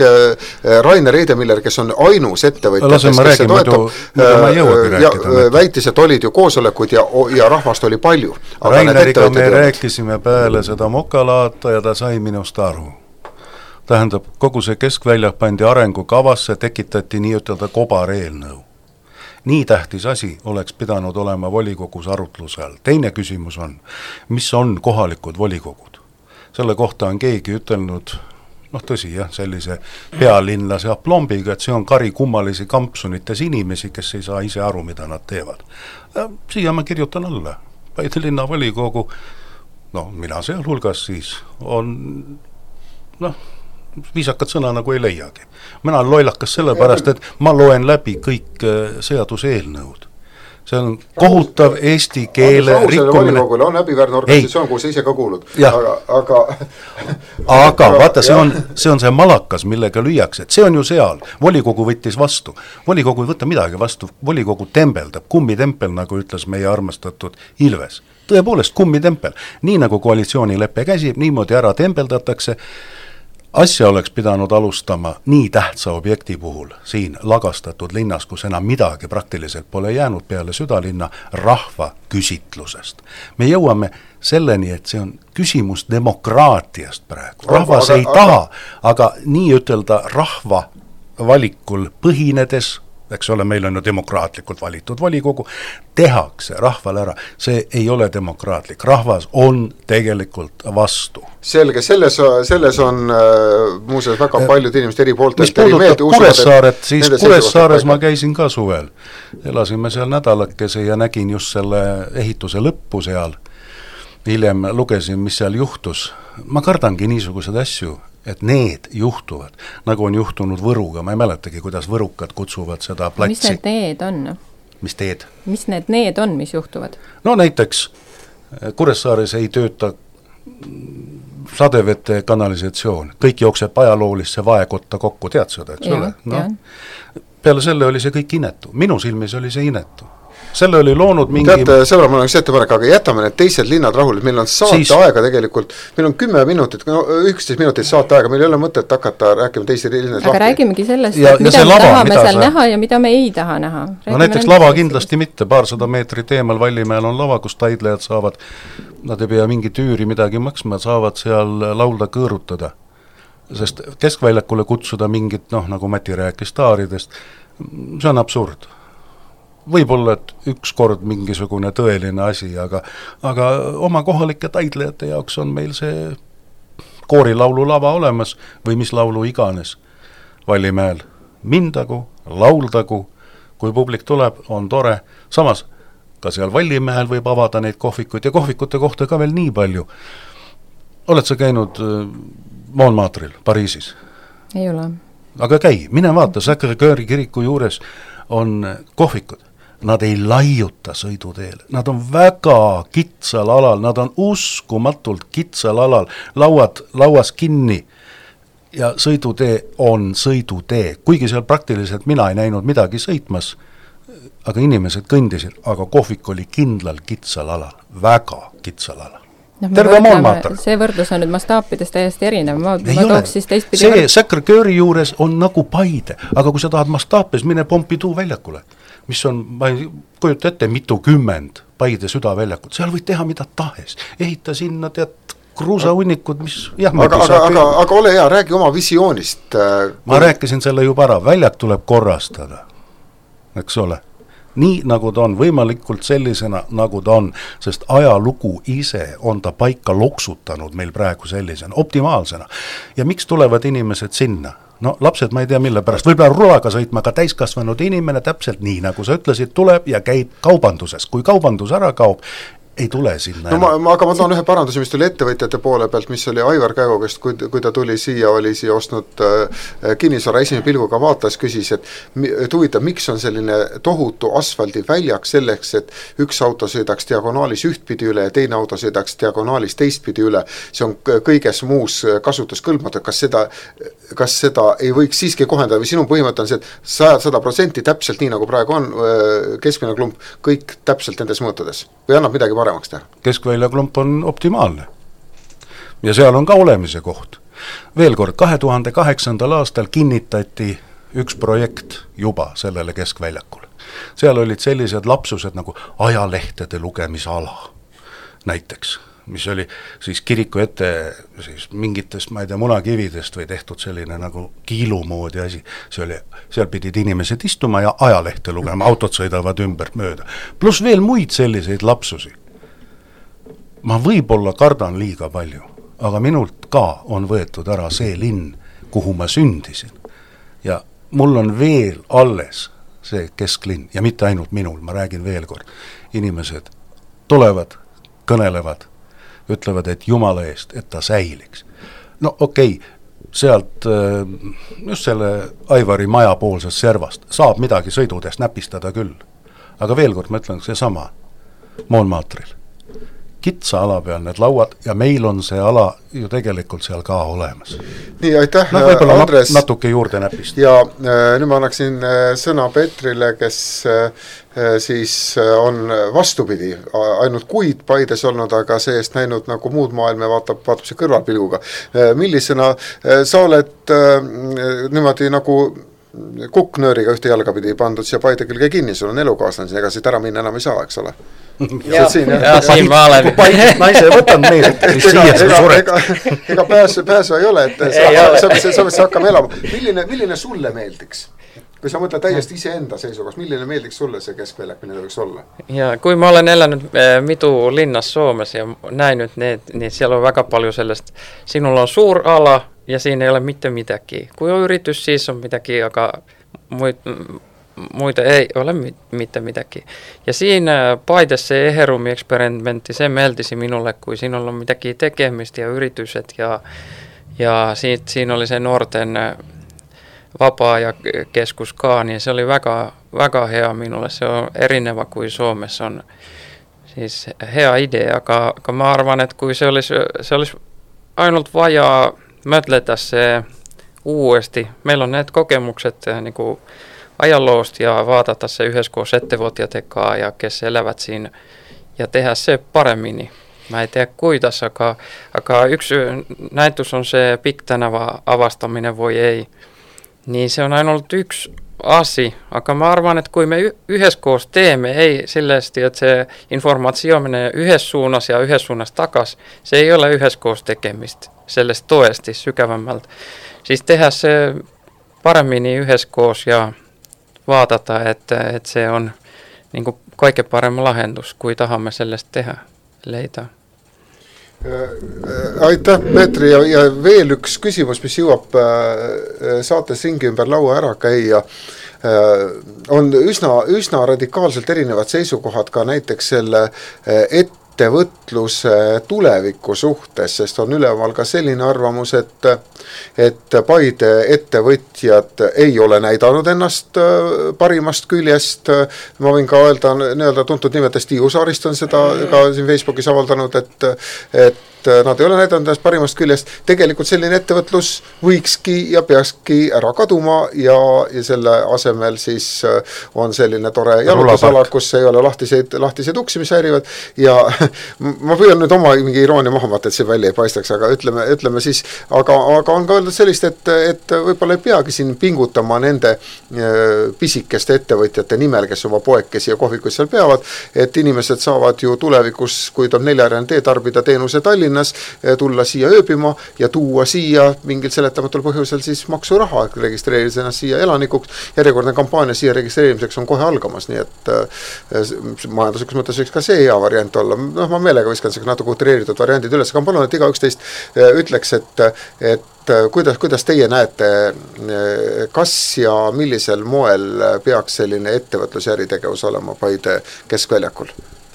ja. Rainer Eidemiller, kes on ainus ettevõtjad, kes räägin, see toetab, ja, ja väitis, et olid ju koosolekud ja, ja rahvast oli palju. Raineriga me rääkisime peale seda mokalaata ja ta sai minust aru. Tähendab, kogu see keskvälja pandi arengukavasse, tekitati nii ütelda kobar eelnõu. Nii tähtis asi oleks pidanud olema volikogus arutlusel. Teine küsimus on, mis on kohalikud volikogud? Selle kohta on keegi ütelnud, noh tõsi jah, sellise pealinlase aplombiga, et see on kari kummalisi kampsunites inimesi, kes ei saa ise aru, mida nad teevad. Siia ma kirjutan alla. Paide linna volikogu, no mina sealhulgas siis, on noh, viisakat sõna nagu ei leiagi. Mina olen loilakas sellepärast, et ma loen läbi kõik seaduseelnõud. See on kohutav eesti keele rikkumine. On häbiväärne organisatsioon, kuhu sa ise ka kuulud. Aga, aga... aga vaata, see on, see on see malakas, millega lüüakse. Et see on ju seal. Volikogu võttis vastu. Volikogu ei võta midagi vastu. Volikogu tembeldab. Kummitempel, nagu ütles meie armastatud Ilves. Tõepoolest kummitempel. Nii nagu koalitsioonileppe käsib, niimoodi ära tembeldatakse. Asja oleks pidanud alustama nii tähtsa objekti puhul, siin lagastatud linnas, kus enam midagi praktiliselt pole jäänud peale südalinna, rahva küsitlusest. Me jõuame selleni, et see on küsimus demokraatiast praegu. Rahvas aga, ei aga, taha, aga nii ütelda rahva valikul põhinedes, eks ole, meil on ju demokraatlikult valitud volikogu, tehakse rahval ära. See ei ole demokraatlik. Rahvas on tegelikult vastu. Selge, selles, selles on äh, muuseas väga paljud inimesed eri poolt. Mis puudutab Kuressaaret, siis Kuressaares ma käisin ka suvel. Elasime seal nädalakese ja nägin just selle ehituse lõppu seal. Hiljem lugesin, mis seal juhtus. Ma kardangi niisuguseid asju, et need juhtuvad, nagu on juhtunud Võruga, ma ei mäletagi, kuidas võrukad kutsuvad seda platsi. mis need need on? Mis teed? Mis need need on, mis juhtuvad? No näiteks Kuressaares ei tööta sadevete kanalisatsioon, kõik jookseb ajaloolisse vaekotta kokku, tead seda, eks ole? No, peale selle oli see kõik inetu, minu silmis oli see inetu. Selle oli loonud mingi... Teate, sõbra, mul on üks ettepanek, aga jätame need teised linnad rahule, meil on saate siis... aega tegelikult, meil on kümme minutit, no üksteist minutit saate aega, meil ei ole mõtet hakata rääkima teisi linnad aga lahti. räägimegi sellest, ja, et mida ja me lava, tahame mida seal sa... näha ja mida me ei taha näha. Räägime no näiteks lava kindlasti mitte, paarsada meetrit eemal Vallimäel on lava, kus taidlejad saavad, nad ei pea mingi tüüri midagi maksma, saavad seal laulda, kõõrutada. Sest keskväljakule kutsuda mingit, noh, nagu Mati rääkis staaridest, see on absurd. Võib-olla, et üks kord mingisugune tõeline asi, aga, aga oma kohalike taidlejate jaoks on meil see koorilaulu lava olemas või mis laulu iganes Vallimäel. Mindagu, lauldagu, kui publik tuleb, on tore. Samas, ka seal Vallimäel võib avada neid kohvikuid ja kohvikute kohta ka veel nii palju. Oled sa käinud Montmartril, Pariisis? Ei ole. Aga käi, mine vaata, Sacré-Cœuri kiriku juures on kohvikud. Nad ei laiuta sõiduteele, nad on väga kitsal alal, nad on uskumatult kitsal alal, lauad, lauas kinni ja sõidutee on sõidutee, kuigi seal praktiliselt mina ei näinud midagi sõitmas, aga inimesed kõndisid, aga kohvik oli kindlal kitsal alal, väga kitsal alal. No, terve Montmartre. See võrdlus on nüüd mastaapidest täiesti erinev, ma, ma tooks siis teistpidi see võrd... Sacré-Cœuri juures on nagu Paide, aga kui sa tahad mastaapes, mine Pompidou väljakule, mis on, ma ei kujuta ette, mitu kümmend Paide südaväljakut, seal võid teha mida tahes, ehita sinna tead kruusahunnikud, mis jah, aga, aga, aga, aga ole hea, räägi oma visioonist. Ma kui... rääkisin selle juba ära, väljak tuleb korrastada, eks ole, nii nagu ta on, võimalikult sellisena nagu ta on, sest ajalugu ise on ta paika loksutanud meil praegu sellisena, optimaalsena. Ja miks tulevad inimesed sinna? No lapsed, ma ei tea mille pärast, võib-olla rulaga sõitma, aga täiskasvanud inimene täpselt nii, nagu sa ütlesid, tuleb ja käib kaubanduses. Kui kaubandus ära kaob, ei tule sinna. No ma, ma, aga ma toon ühe paranduse, mis tuli ettevõtjate poole pealt, mis oli Aivar Käigo, kes kui, kui ta tuli siia, oli siia ostnud äh, kinnisvara esimene pilguga vaatas, küsis, et huvitav, miks on selline tohutu asfaldi väljak selleks, et üks auto sõidaks diagonaalis ühtpidi üle ja teine auto sõidaks diagonaalis teistpidi üle. See on kõiges muus kasutuskõlbmatu, kas seda, kas seda ei võiks siiski kohendada või sinu põhimõte on see, et sada protsenti täpselt nii, nagu praegu on keskmine klump, kõik täpselt nendes mõõtudes või annab midagi paremaks teha? Keskvälja klump on optimaalne ja seal on ka olemise koht. Veel kord, kahe tuhande kaheksandal aastal kinnitati üks projekt juba sellele keskväljakule. Seal olid sellised lapsused nagu ajalehtede lugemisala näiteks, mis oli siis kiriku ette siis mingitest, ma ei tea, munakividest või tehtud selline nagu kiilumoodi asi. See oli, seal pidid inimesed istuma ja ajalehte lugema, autod sõidavad ümber mööda. Plus veel muid selliseid lapsusi. Ma võib-olla kardan liiga palju, aga minult ka on võetud ära see linn, kuhu ma sündisin. Ja mul on veel alles see kesklinn ja mitte ainult minul, ma räägin veel kord. Inimesed tulevad, kõnelevad, ütlevad, et jumala eest, et ta säiliks. No okei, okay, sealt just selle Aivari maja poolsest servast saab midagi sõidudest näpistada küll. Aga veel kord ma ütlen, see sama Montmartril. Kitsa ala peal need lauad ja meil on see ala ju tegelikult seal ka olemas. Nii, aitäh, no, Andres. Natuke juurde näpist. Ja äh, nüüd ma annaksin äh, sõna Petrile, kes äh, siis on vastupidi, ainult kuid Paides olnud, aga see-eest näinud nagu muud maailma vaatab, vaatab see kõrvalpilguga. Millisena sa oled niimoodi nagu kukknööriga ühte jalga pidi pandud siia Paide külge kinni, sul on elukaaslane, ega siit ära minna enam ei saa, eks ole? ja, siin, ja, ja siin ma olen. Naise võtan meid, ega, ega pääsu, pääsu ei ole, et sa võid hakkama elama. Milline, milline sulle meeldiks? Kui sa mõtled täiesti iseenda seisugas, milline meeldiks sulle see keskväljak, milline võiks olla? Ja kui ma olen elanud äh, mitu linnas Soomes ja näinud need, need, seal on väga palju sellest, sinul on suur ala ja siin ei ole mitte midagi. Kui on üritus, siis on midagi, aga muid, muida ei ole mitte midagi. Ja siin äh, Paides see eherumi eksperimenti, see meeldisi minule, kui sinul on midagi tekemist ja üritused ja ja siit, siin oli se nuorten vapaa-ajakeskus ka, niin se oli väga, väga hea minulle. Se on erinevä kuin Suomessa on siis hea idea, aga, aga ma arvan, että kui se olisi, se olisi ainult vajaa mötletä se uudesti. Meillä on need kokemukset niin kuin ajaloost ja vaatata se yhdessä ettevuotiatekaa ja kes elävät siinä ja tehdä se paremmin. Mä en tiedä kuitas, aga, aga yksi näytys on se piktänävä avastaminen voi ei. Niin se on aina ollut yksi asia, aga mä arvan, että kun me yhdessä teemme, ei silleesti, että se informaatio menee yhdessä suunnassa ja yhdessä suunnassa takas, se ei ole yhdessä tekemistä, sellaista toesti sykävämmältä. Siis tehdä se paremmin niin yhdessä ja vaatata, että, että se on niin kuin kaiken paremmin lahendus, kui tahamme sellaista tehdä, leida. Aitäh, Petri, ja, ja veel üks küsimus, mis jõuab saates ringi ümber laua ära käia, on üsna, üsna radikaalselt erinevad seisukohad ka näiteks selle ettevõtluse tuleviku suhtes, sest on üleval ka selline arvamus, et, et Paide ettevõtjad ei ole näidanud ennast parimast küljest. Ma võin ka öelda, nii-öelda tuntud nimetest Tiiu Saarist on seda ka siin Facebookis avaldanud, et, et nad ei ole näidanud ennast parimast küljest. Tegelikult selline ettevõtlus võikski ja peakski ära kaduma ja, ja selle asemel siis on selline tore jalutusala, kus ei ole lahtiseid, lahtiseid uksi, mis häirivad. Ja ma püüan nüüd oma mingi iroonia maha matta, et see välja ei paistaks, aga ütleme, ütleme siis, aga, aga on ka öeldud sellist, et, et võib-olla ei peagi siin pingutama nende pisikeste ettevõtjate nimel, kes oma poekesi ja kohvikuid seal peavad, et inimesed saavad ju tulevikus, kui on neljarealine tee, tarbida teenuse Tallinnas, tulla siia ööbima ja tuua siia mingil seletamatul põhjusel siis maksuraha, registreerides ennast siia elanikuks. Järjekordne kampaania siia registreerimiseks on kohe algamas, nii et majanduslikus mõttes võiks ka see hea variant olla. No, ma meelega viskan natuke utreeritud variandid üles, aga palun, et iga üks teist ütleks, et, et kuidas, kuidas teie näete, kas ja millisel moel peaks selline ettevõtlus ja äritegevus olema Paide keskväljakul?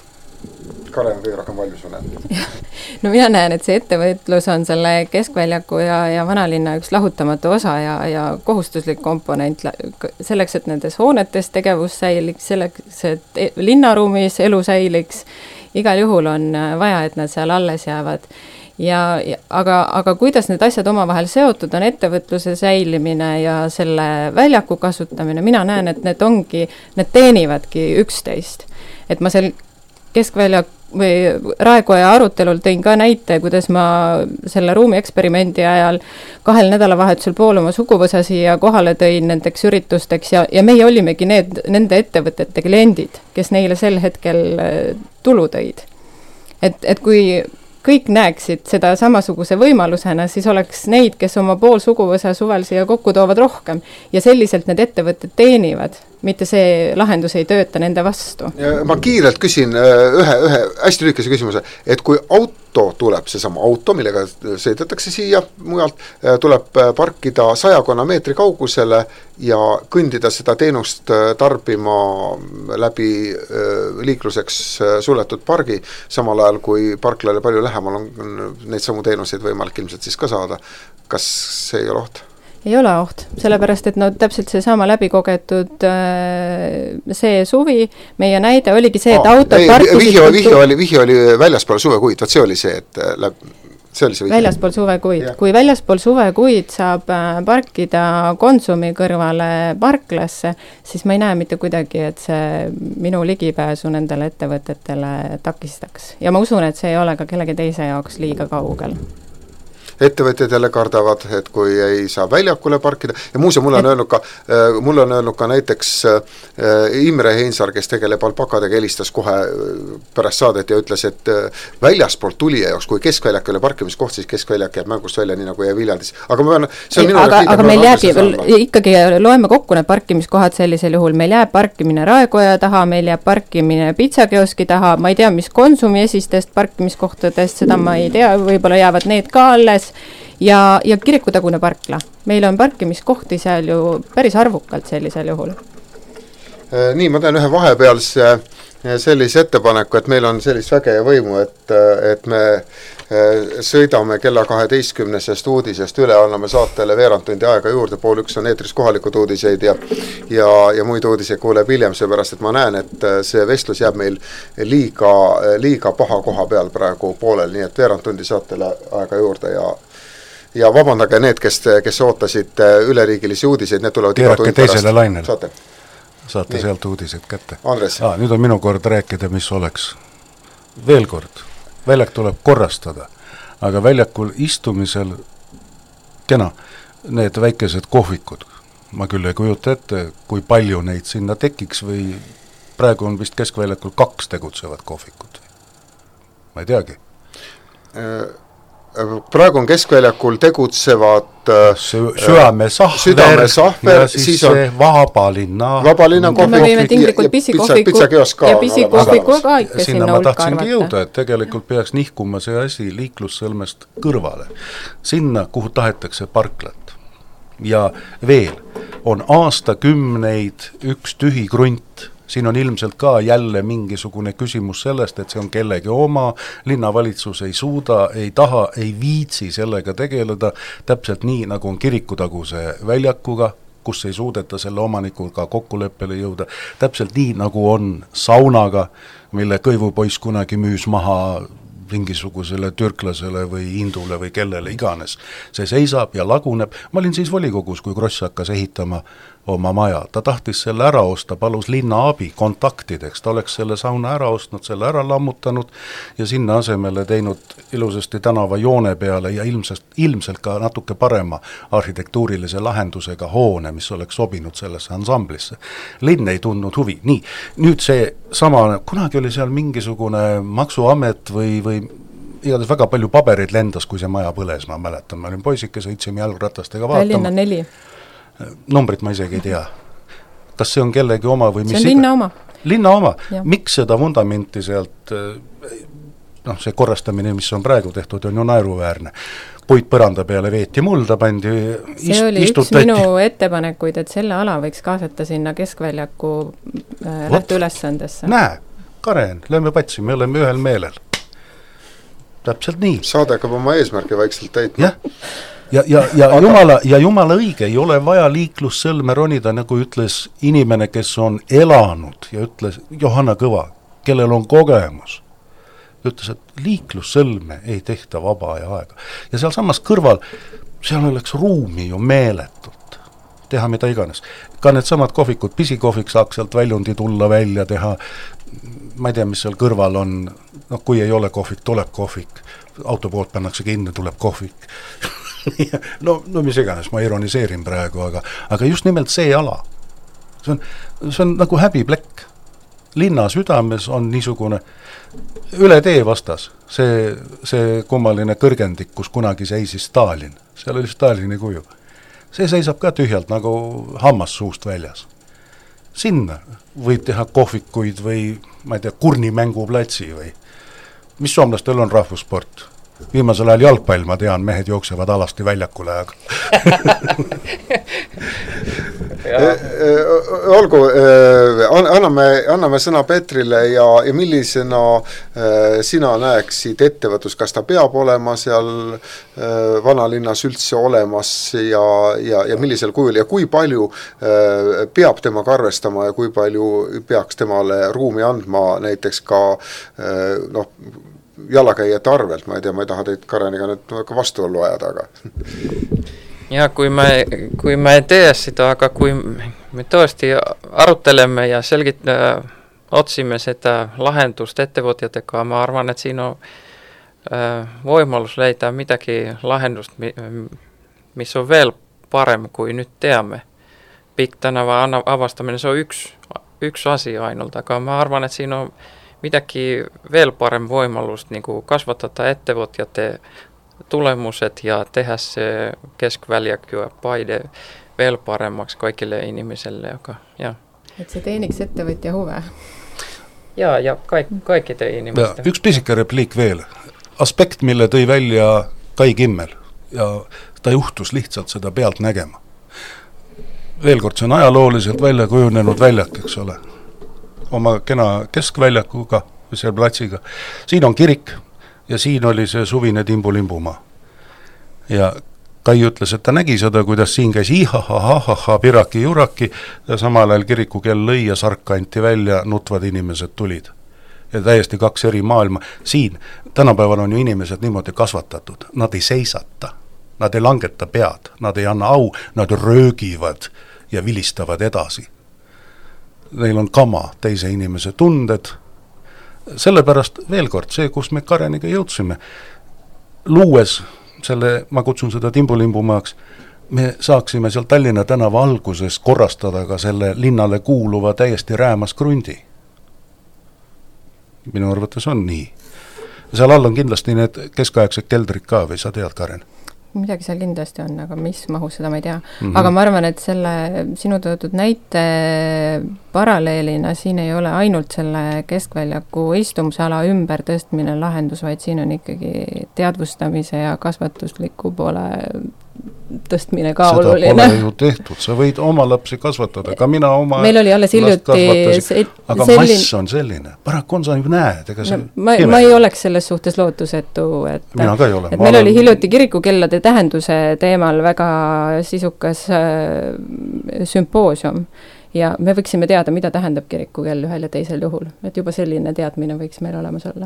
Karen on kõige rohkem valmis, ma näen. No mina näen, et see ettevõtlus on selle keskväljaku ja, ja vanalinna üks lahutamatu osa ja, ja kohustuslik komponent selleks, et nendes hoonetes tegevus säiliks, selleks, et linnaruumis elu säiliks. Igal juhul on vaja, et nad seal alles jäävad. Ja, ja, aga, aga kuidas need asjad omavahel seotud on ettevõtluse säilimine ja selle väljaku kasutamine, mina näen, et need ongi, need teenivadki üksteist. Et ma seal keskväljak või Raekoja arutelul tõin ka näite, kuidas ma selle ruumi eksperimendi ajal kahel nädalavahetusel pool oma suguvõsa siia kohale tõin nendeks üritusteks ja, ja meie olimegi need, nende ettevõtete kliendid, kes neile sel hetkel tulu tõid. Et, et kui kõik näeksid seda samasuguse võimalusena, siis oleks neid, kes oma pool suguvõsa suvel siia kokku toovad rohkem ja selliselt need ettevõtted teenivad, mitte see lahendus ei tööta nende vastu. Ma kiirelt küsin ühe, ühe hästi lühikese küsimuse, et kui auto tuleb, seesama auto, millega sõidetakse siia mujalt, tuleb parkida sajakonna meetri kaugusele ja kõndida seda teenust tarbima läbi liikluseks suletud pargi, samal ajal kui parklale palju lähemal on neid samu teenuseid võimalik ilmselt siis ka saada. Kas see ei ole oht? Ei ole oht, sellepärast, et no täpselt see sama läbikogetud see suvi, meie näide oligi see, et auto parkisid... Vihje, vihje, oli, vihje oli väljaspool suvekuid, vaat see oli see, et läb... see oli see vihje. Väljaspool suvekuid. Kui väljaspool suvekuid saab parkida Konsumi kõrvale parklasse, siis ma ei näe mitte kuidagi, et see minu ligipääsu nendele ettevõtetele takistaks. Ja ma usun, et see ei ole ka kellegi teise jaoks liiga kaugel. Ettevõtjad jälle kardavad, et kui ei saa väljakule parkida ja muuse mulle on öelnud ka, mulle on öelnud ka näiteks Imre Heinsar, kes tegeleb alpakadega, helistas kohe pärast saadet ja ütles, et väljaspoolt tulija jaoks, kui keskväljak ei ole parkimiskoht, siis keskväljak jääb mängust välja, nii nagu jäi Viljandis. Aga, ma, see on minu aga, aga meil jääb, ikkagi loeme kokku need parkimiskohad sellisel juhul, meil jääb parkimine Raekoja taha, meil jääb parkimine pitsakioski taha, ma ei tea, mis Konsumi esistest parkimiskohtadest, seda ma ei tea, võib-olla jäävad need ka alles ja, ja kirikutagune parkla. Meil on parkimiskohti seal ju päris arvukalt sellisel juhul. nii, ma teen ühe vahepealse sellise ettepaneku, et meil on sellist väge ja võimu, et, et me sõidame kella kaheteistkümnesest uudisest üle, anname saatele veerand tundi aega juurde, pool üks on eetris kohalikud uudiseid ja, ja, ja muid uudiseid kuuleb hiljem, seepärast, et ma näen, et see vestlus jääb meil liiga, liiga paha koha peal praegu poolel, nii et veerand tundi saatele aega juurde ja ja vabandage need, kes, kes ootasid üleriigilisi uudiseid, need tulevad iga tund pärast. Lainele. Saate, Saate sealt uudised kätte. Andres. Ah, nüüd on minu kord rääkida, mis oleks. Veel kord, väljak tuleb korrastada, aga väljakul istumisel kena, need väikesed kohvikud, ma küll ei kujuta ette, kui palju neid sinna tekiks või praegu on vist keskväljakul kaks tegutsevat kohvikut. Ma ei teagi. Praegu on keskväljakul tegutsevad Südame Sahver ja siis, siis on see Vabalinna Vabalinna kohvik me võime tinglikult pisikohviku ja pisikohviku ka ikka sinna, sinna ma tahtsingi jõuda, et tegelikult peaks nihkuma see asi liiklussõlmest kõrvale sinna, kuhu tahetakse parklat ja veel on aastakümneid üks tühi krunt. Siin on ilmselt ka jälle mingisugune küsimus sellest, et see on kellegi oma, linnavalitsus ei suuda, ei taha, ei viitsi sellega tegeleda, täpselt nii, nagu on kirikutaguse väljakuga, kus ei suudeta selle omanikuga kokkuleppele jõuda, täpselt nii, nagu on saunaga, mille kõivupoiss kunagi müüs maha mingisugusele türklasele või indule või kellele iganes. See seisab ja laguneb. Ma olin siis volikogus, kui Kross hakkas ehitama oma maja. Ta tahtis selle ära osta, palus linna abi kontaktideks. Ta oleks selle sauna ära ostnud, selle ära lammutanud ja sinna asemele teinud ilusasti tänava joone peale ja ilmselt, ilmselt ka natuke parema arhitektuurilise lahendusega hoone, mis oleks sobinud sellesse ansamblisse. Linn ei tundnud huvi. Nii, nüüd see sama, kunagi oli seal mingisugune maksuamet või, või igatahes väga palju paberid lendas, kui see maja põles, ma mäletan. Ma olin poisike, sõitsime jalgratastega vaatama. Tallinna neli. Numbrit ma isegi ei tea. Kas see on kellegi oma või mis? See on linna oma. Linna oma. Ja. Miks seda vundamenti sealt, noh, see korrastamine, mis on praegu tehtud, on ju naeruväärne. Puit põranda peale veeti mulda, pandi ist, see oli istutati. Üks minu ettepanekuid, et selle ala võiks kaasata sinna keskväljaku äh, lähteülesandesse. Näe, Karen, lööme patsi, me oleme ühel meelel. Täpselt nii. Saade hakkab oma eesmärki vaikselt täitma. Jah. Ja, ja, ja, Aga... jumala, ja jumala õige, ei ole vaja liiklussõlme ronida, nagu ütles inimene, kes on elanud ja ütles Johanna Kõva, kellel on kogemus. Ütles, et liiklussõlme ei tehta vaba ja aega. Ja seal samas kõrval, seal oleks ruumi ju meeletult. Teha mida iganes. Ka need samad kohvikud, pisikohvik saaks sealt väljundi tulla välja, teha, ma ei tea, mis seal kõrval on, noh, kui ei ole kohvik, tuleb kohvik, auto poolt pannakse kinni, tuleb kohvik. no, no mis iganes, ma ironiseerin praegu, aga, aga just nimelt see ala. See on, see on nagu häbiplekk. Linna südames on niisugune üle tee vastas, see, see kummaline kõrgendik, kus kunagi seisis Stalin. Seal oli Stalini kuju. See seisab ka tühjalt nagu hammas suust väljas. Sinna võib teha kohvikuid või, ma ei tea, kurnimänguplatsi või mis soomlastel on rahvussport? Viimasel ajal jalgpall, ma tean, mehed jooksevad alasti väljakule, aga olgu, anname, anname sõna Petrile ja, ja millisena sina näeksid ettevõtlus, kas ta peab olema seal vanalinnas üldse olemas ja, ja, ja millisel kujul ja kui palju peab temaga arvestama ja kui palju peaks temale ruumi andma näiteks ka noh, jalakäijate arvelt, ma ei tea, ma ei taha teid Kareniga nüüd ka vastuollu ajada, aga ja kui me, kui me ei tee seda, aga kui me tõesti aruteleme ja selgit, äh, otsime seda lahendust ettevõtjatega, ma arvan, et siin on äh, võimalus leida midagi lahendust, mis on veel parem, kui nüüd teame. Pikk tänava avastamine, see on üks, üks asi ainult, aga ma arvan, et siin on midagi veel parem võimalust nagu kasvatada ettevõtjate tulemused ja teha see keskväljak ja Paide veel paremaks kõigile inimesele, aga jah. Et see teeniks ettevõtja huve. Ja, ja kõik, kõikide inimeste. Üks pisike repliik veel. Aspekt, mille tõi välja Kai Kimmel ja ta juhtus lihtsalt seda pealt nägema. veel kord, see on ajalooliselt välja kujunenud väljak, eks ole, oma kena keskväljakuga või selle platsiga. Siin on kirik ja siin oli see suvine Timbu-Limbumaa. Ja Kai ütles, et ta nägi seda, kuidas siin käis ihahahaha, piraki-juraki ja samal ajal kiriku kell lõi ja sarka anti välja, nutvad inimesed tulid. Ja täiesti kaks eri maailma. Siin tänapäeval on ju inimesed niimoodi kasvatatud, nad ei seisata, nad ei langeta pead, nad ei anna au, nad röögivad ja vilistavad edasi. Neil on kama teise inimese tunded, sellepärast veel kord see, kus me Kareniga jõudsime, luues selle, ma kutsun seda Timbu-Limbumaaks, me saaksime seal Tallinna tänava alguses korrastada ka selle linnale kuuluva täiesti räämas krundi. Minu arvates on nii. Seal all on kindlasti need keskaegsed keldrid ka või sa tead, Karen? Midagi seal kindlasti on, aga mis mahus seda ma ei tea. Mhm. Aga ma arvan, et selle sinu toodud näite paralleelina siin ei ole ainult selle keskväljaku istumusala ümber tõstmine lahendus, vaid siin on ikkagi teadvustamise ja kasvatusliku poole tõstmine ka seda oluline. Seda pole ju tehtud, sa võid oma lapsi kasvatada, ka mina oma meil oli alles hiljuti se aga selline... mass on selline, paraku on sa ju näed ega see no, ma, ma ei oleks selles suhtes lootusetu, et, mina ka ei ole. et meil olen... oli hiljuti kirikukellade tähenduse teemal väga sisukas äh, sümpoosium ja me võiksime teada, mida tähendab kirikukell ühel ja teisel juhul, et juba selline teadmine võiks meil olemas olla.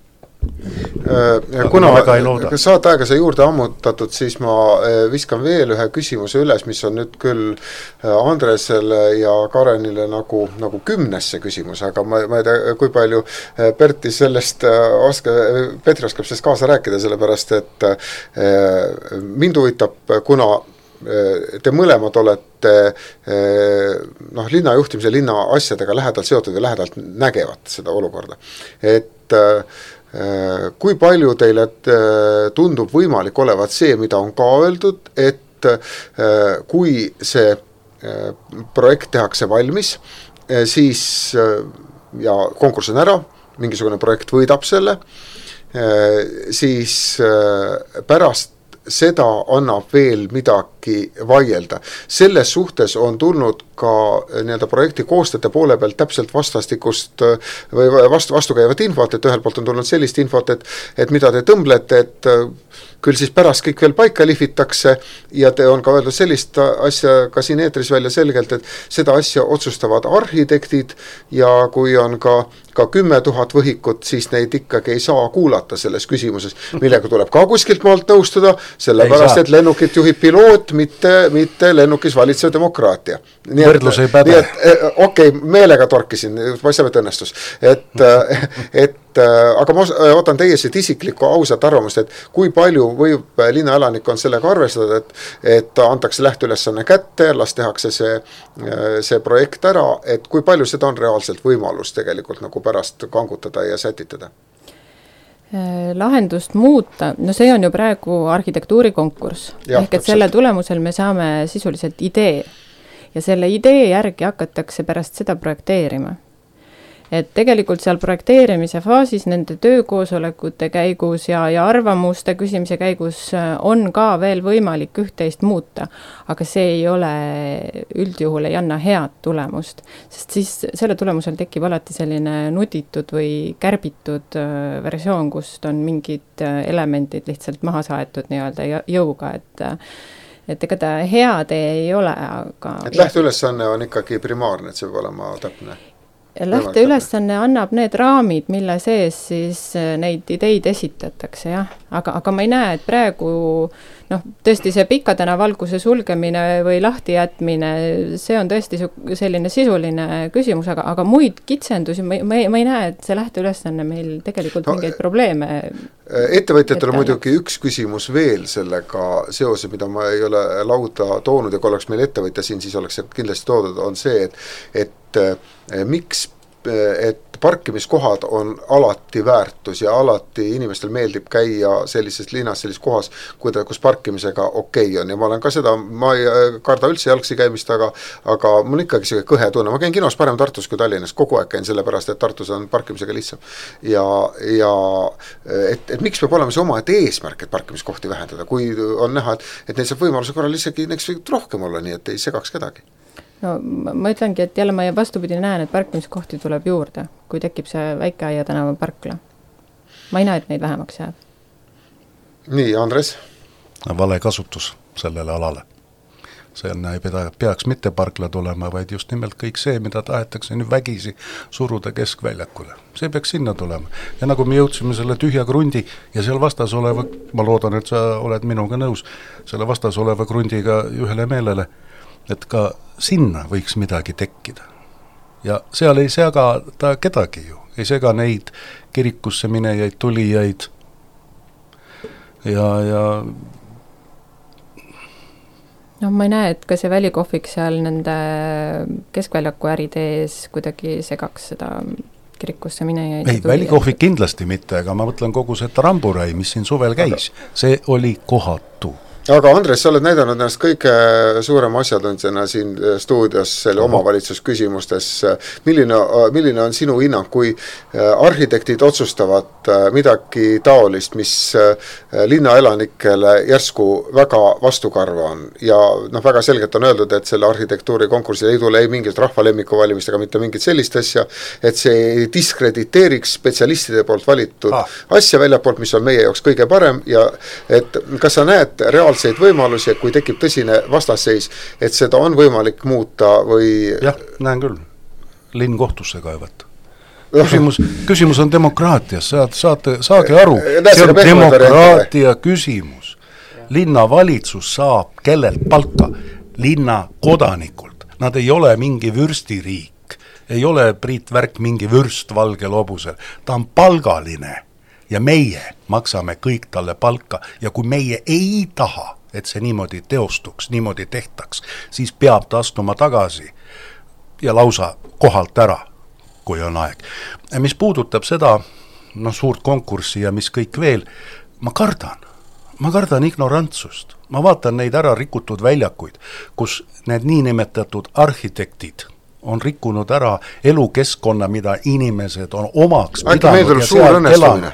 Ja kuna saad aega sa juurde ammutatud, siis ma viskan veel ühe küsimuse üles, mis on nüüd küll Andresele ja Karenile nagu, nagu kümnesse küsimus, aga ma, ma ei tea, kui palju Perti sellest oska, Petri oskab sellest kaasa rääkida, sellepärast et mind huvitab, kuna te mõlemad olete noh, linna juhtimise, linna asjadega lähedalt seotud ja lähedalt nägevad seda olukorda. Et kui palju teile tundub võimalik olevat see, mida on ka öeldud, et kui see projekt tehakse valmis, siis ja konkurss on ära, mingisugune projekt võidab selle, siis pärast seda annab veel midagi vaielda. Selles suhtes on tulnud ka nii-öelda projekti koostajate poole pealt täpselt vastastikust või vastu, vastukäivat infot, et ühel poolt on tulnud sellist infot, et, et mida te tõmblete, et küll siis pärast kõik veel paika lihvitakse ja te on ka öeldud sellist asja ka siin eetris välja selgelt, et seda asja otsustavad arhitektid ja kui on ka, ka kümme tuhat võhikut, siis neid ikkagi ei saa kuulata selles küsimuses, millega tuleb ka kuskilt maalt nõustuda, sellepärast, et lennukit juhib piloot, mitte, mitte lennukis valitsev demokraatia. Nii võrdlus ei päde. Okei, okay, meelega torkisin, paistab, et õnnestus. Et, et aga ma ootan teie siit isiklikku ausat arvamust, et kui palju võib linnaelanik on sellega arvestada, et, et antakse lähteülesanne kätte, las tehakse see, see projekt ära, et kui palju seda on reaalselt võimalus tegelikult nagu pärast kangutada ja sätitada? Lahendust muuta, no see on ju praegu arhitektuurikonkurss, ehk et selle tulemusel me saame sisuliselt idee ja selle idee järgi hakatakse pärast seda projekteerima. Et tegelikult seal projekteerimise faasis nende töökoosolekute käigus ja, ja arvamuste küsimise käigus on ka veel võimalik üht-teist muuta, aga see ei ole üldjuhul ei anna head tulemust, sest siis selle tulemusel tekib alati selline nuditud või kärbitud versioon, kust on mingid elemendid lihtsalt maha saetud nii-öelda jõuga, et et ega ta hea tee ei ole, aga... Et lähteülesanne on ikkagi primaarne, et see peab olema täpne. Lähteülesanne annab need raamid, mille sees siis neid ideid esitatakse, jah. Aga, aga ma ei näe, et praegu noh, tõesti see Pikatena valguse sulgemine või lahti jätmine, see on tõesti selline sisuline küsimus, aga, aga muid kitsendusi, ma, ma, ma ei näe, et see lähteülesanne meil tegelikult no, mingeid probleeme... Ettevõtjatel on muidugi üks küsimus veel sellega seose, mida ma ei ole lauda toonud ja kui oleks meil ettevõtja siin, siis oleks kindlasti toodud, on see, et, et miks et parkimiskohad on alati väärtus ja alati inimestel meeldib käia sellises linnas, sellises kohas, kus parkimisega okei on ja ma olen ka seda, ma ei karda üldse jalgsi käimist, aga aga mul ikkagi see kõhe tunne, ma käin kinos parem Tartus kui Tallinnas, kogu aeg käin sellepärast, et Tartus on parkimisega lihtsam ja, ja et, et miks peab olema see oma et eesmärk, et parkimiskohti vähendada, kui on näha, et, et neid saab võimaluse korral isegi näiteks rohkem olla, nii et ei segaks kedagi. No ma ütlengi, et jälle ma vastupidi näen, et parkimiskohti tuleb juurde, kui tekib see Väike-Aia tänava parkla. Ma ei näe, et neid vähemaks jääb. Nii, Andres? Vale kasutus sellele alale. See ei pea, peaks mitte parkla tulema, vaid just nimelt kõik see, mida tahetakse nüüd vägisi suruda keskväljakule. See peaks sinna tulema. Ja nagu me jõudsime selle tühja krundi ja seal vastas oleva, ma loodan, et sa oled minuga nõus, selle vastas oleva krundiga ühele meelele, et ka sinna võiks midagi tekkida. Ja seal ei sega ta kedagi ju, ei sega neid kirikusse minejaid, tulijaid ja, ja no ma ei näe, et ka see välikohvik seal nende keskväljaku äride ees kuidagi segaks seda kirikusse minejaid. Ei, välikohvik kindlasti mitte, aga ma mõtlen kogu see tramburai, mis siin suvel käis, see oli kohatu. Aga Andres, sa oled näidanud ennast kõige suurema asjatundjana siin stuudios selle omavalitsusküsimustes. Milline, milline on sinu hinnang, kui arhitektid otsustavad midagi taolist, mis linnaelanikele järsku väga vastukarva on ja noh, väga selgelt on öeldud, et selle arhitektuuri konkursil ei tule ei mingit rahvalemmiku valimist, aga mitte mingit sellist asja, et see diskrediteeriks spetsialistide poolt valitud ah. asja väljapoolt, mis on meie jaoks kõige parem ja et kas sa näed reaalselt võimalusi, kui tekib tõsine vastasseis, et seda on võimalik muuta või... Jah, näen küll. Linn kohtusse kaevata. Küsimus, küsimus on demokraatias, saad, saate, saage aru, see on demokraatia küsimus. Linnavalitsus saab kellelt palka? Linna kodanikult. Nad ei ole mingi vürstiriik, ei ole Priit Värk mingi vürst valgel hobusel, ta on palgaline. Ja meie maksame kõik talle palka ja kui meie ei taha, et see niimoodi teostuks, niimoodi tehtaks, siis peab ta astuma tagasi ja lausa kohalt ära, kui on aeg. Ja mis puudutab seda no, suurt konkurssi ja mis kõik veel, ma kardan, ma kardan ignorantsust. Ma vaatan neid ära rikutud väljakuid, kus need niinimetatud arhitektid on rikkunud ära elukeskkonna, mida inimesed on omaks pidanud ja seal elanud.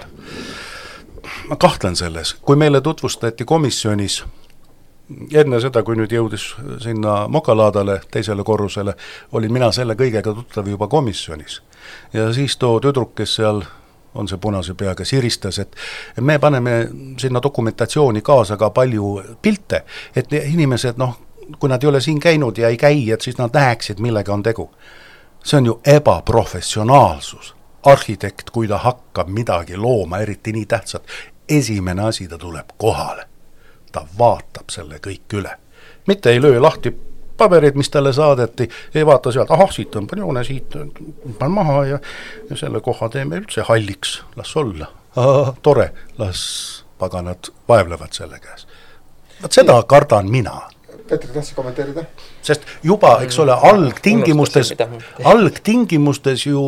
Ma kahtlen selles, kui meile tutvustati komisjonis enne seda, kui nüüd jõudis sinna Mokalaadale, teisele korrusele, olin mina selle kõigega tuttav juba komisjonis. Ja siis too tüdruk, kes seal on see punase peaga siristas, et me paneme sinna dokumentatsiooni kaasa ka palju pilte, et inimesed, noh, kui nad ei ole siin käinud ja ei käi, et siis nad näeksid, millega on tegu. See on ju ebaprofessionaalsus. Arhitekt, kui ta hakkab midagi looma, eriti nii tähtsat, esimene asi ta tuleb kohale. Ta vaatab selle kõik üle. Mitte ei löö lahti paberid, mis talle saadeti, ei vaata sealt, ahah, siit on joone, siit pan maha ja, ja selle koha teeme üldse halliks, las olla. Aha, tore, las paganad vaevlevad selle käes. Vaat seda kardan mina. Petri, tahtsi kommenteerida? Sest juba, eks ole, algtingimustes, algtingimustes ju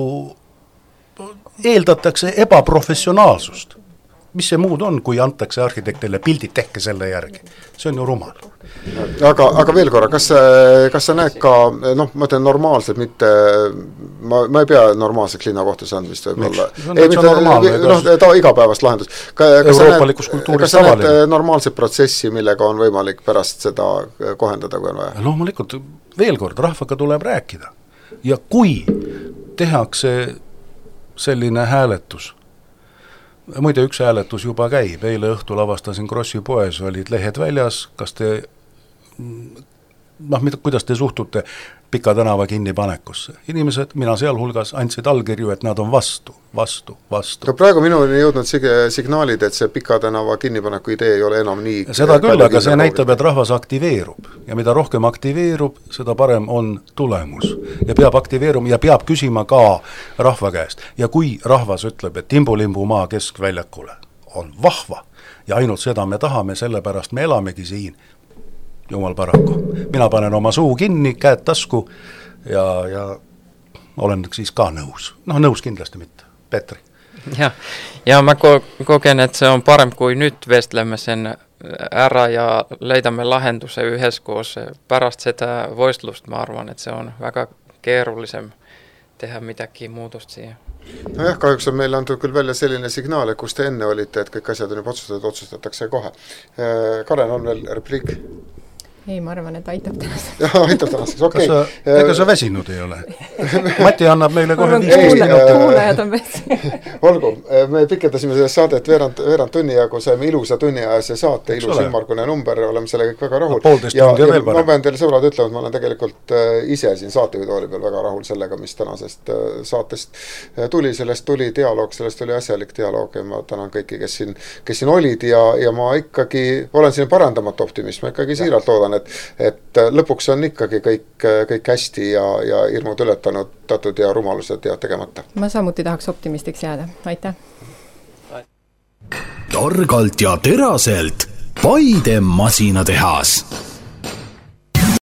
eeldatakse ebaprofessionaalsust. Mis see muud on, kui antakse arhitektile pildid, tehke selle järgi? See on ju rumal. Aga, aga veel korra, kas, kas sa näed ka, noh, ma teen normaalselt, mitte, ma, ma ei pea normaalselt linnakohtus andmist võib-olla. Ei, mitte, noh, ta igapäevast lahendus. Ka, kas sa näed, kas sa näed normaalset protsessi, millega on võimalik pärast seda kohendada, kui on vaja? Loomulikult, veel kord, rahvaga tuleb rääkida. Ja kui tehakse selline hääletus, muide üks hääletus juba käib, eile õhtul avastasin Krossi poes, olid lehed väljas, kas te, noh, mida, kuidas te suhtute Pika tänava kinnipanekusse? Inimesed, mina sealhulgas, andsid allkirju, et nad on vastu, vastu, vastu. No praegu minuni jõudnud signaalid, et see Pika tänava kinnipaneku idee ei ole enam nii... Seda küll, aga see näitab, et rahvas aktiveerub. Ja mida rohkem aktiveerub, seda parem on tulemus. Ja peab aktiveeruma ja peab küsima ka rahva käest. Ja kui rahvas ütleb, et Timbu-Limbu maa keskväljakule on vahva ja ainult seda me tahame, sellepärast me elamegi siin, jumal paraku. Mina panen oma suu kinni, käed tasku ja, ja olen siis ka nõus. Noh, nõus kindlasti mitte. Petri. Ja, ja ma ko- kogen, et see on parem, kui nüüd vestleme sen ära ja leidame lahenduse üheskoos. Pärast seda võistlust ma arvan, et see on väga keerulisem teha midagi muudust siia. No jah, kahjuks on meile antud küll välja selline signaal, kus te enne olite, et kõik asjad on juba otsustatud, otsustatakse kohe. Karen, on veel repliik? Ei, ma arvan, et aitab tänaseks. Jah, aitab tänaseks, okei. Okay. Ega sa väsinud ei ole? Mati annab meile kohe viis kuule, kuulajad on väsinud. Olgu, me pikendasime sellest saadet veerand, veerand tunni ja kui saime ilusa tunni ajase saate, ilus ümmargune number, oleme selle kõik väga rahul. Poolteist ja, tundi ja veel ma pean teile sõbrad ütlema, et ma olen tegelikult ise siin saatejuhtooli peal väga rahul sellega, mis tänasest saatest tuli, sellest tuli dialoog, sellest tuli asjalik dialoog ja ma tänan kõiki, kes siin, kes siin olid ja, ja ma ikkagi olen siin parandamat optimism, ma ikkagi siiralt loodan, et, et lõpuks on ikkagi kõik, kõik hästi ja, ja hirmud ületanud tatud ja rumalused ja tegemata. Ma samuti tahaks optimistiks jääda. Aitäh! Targalt ja teraselt Paide masinatehas.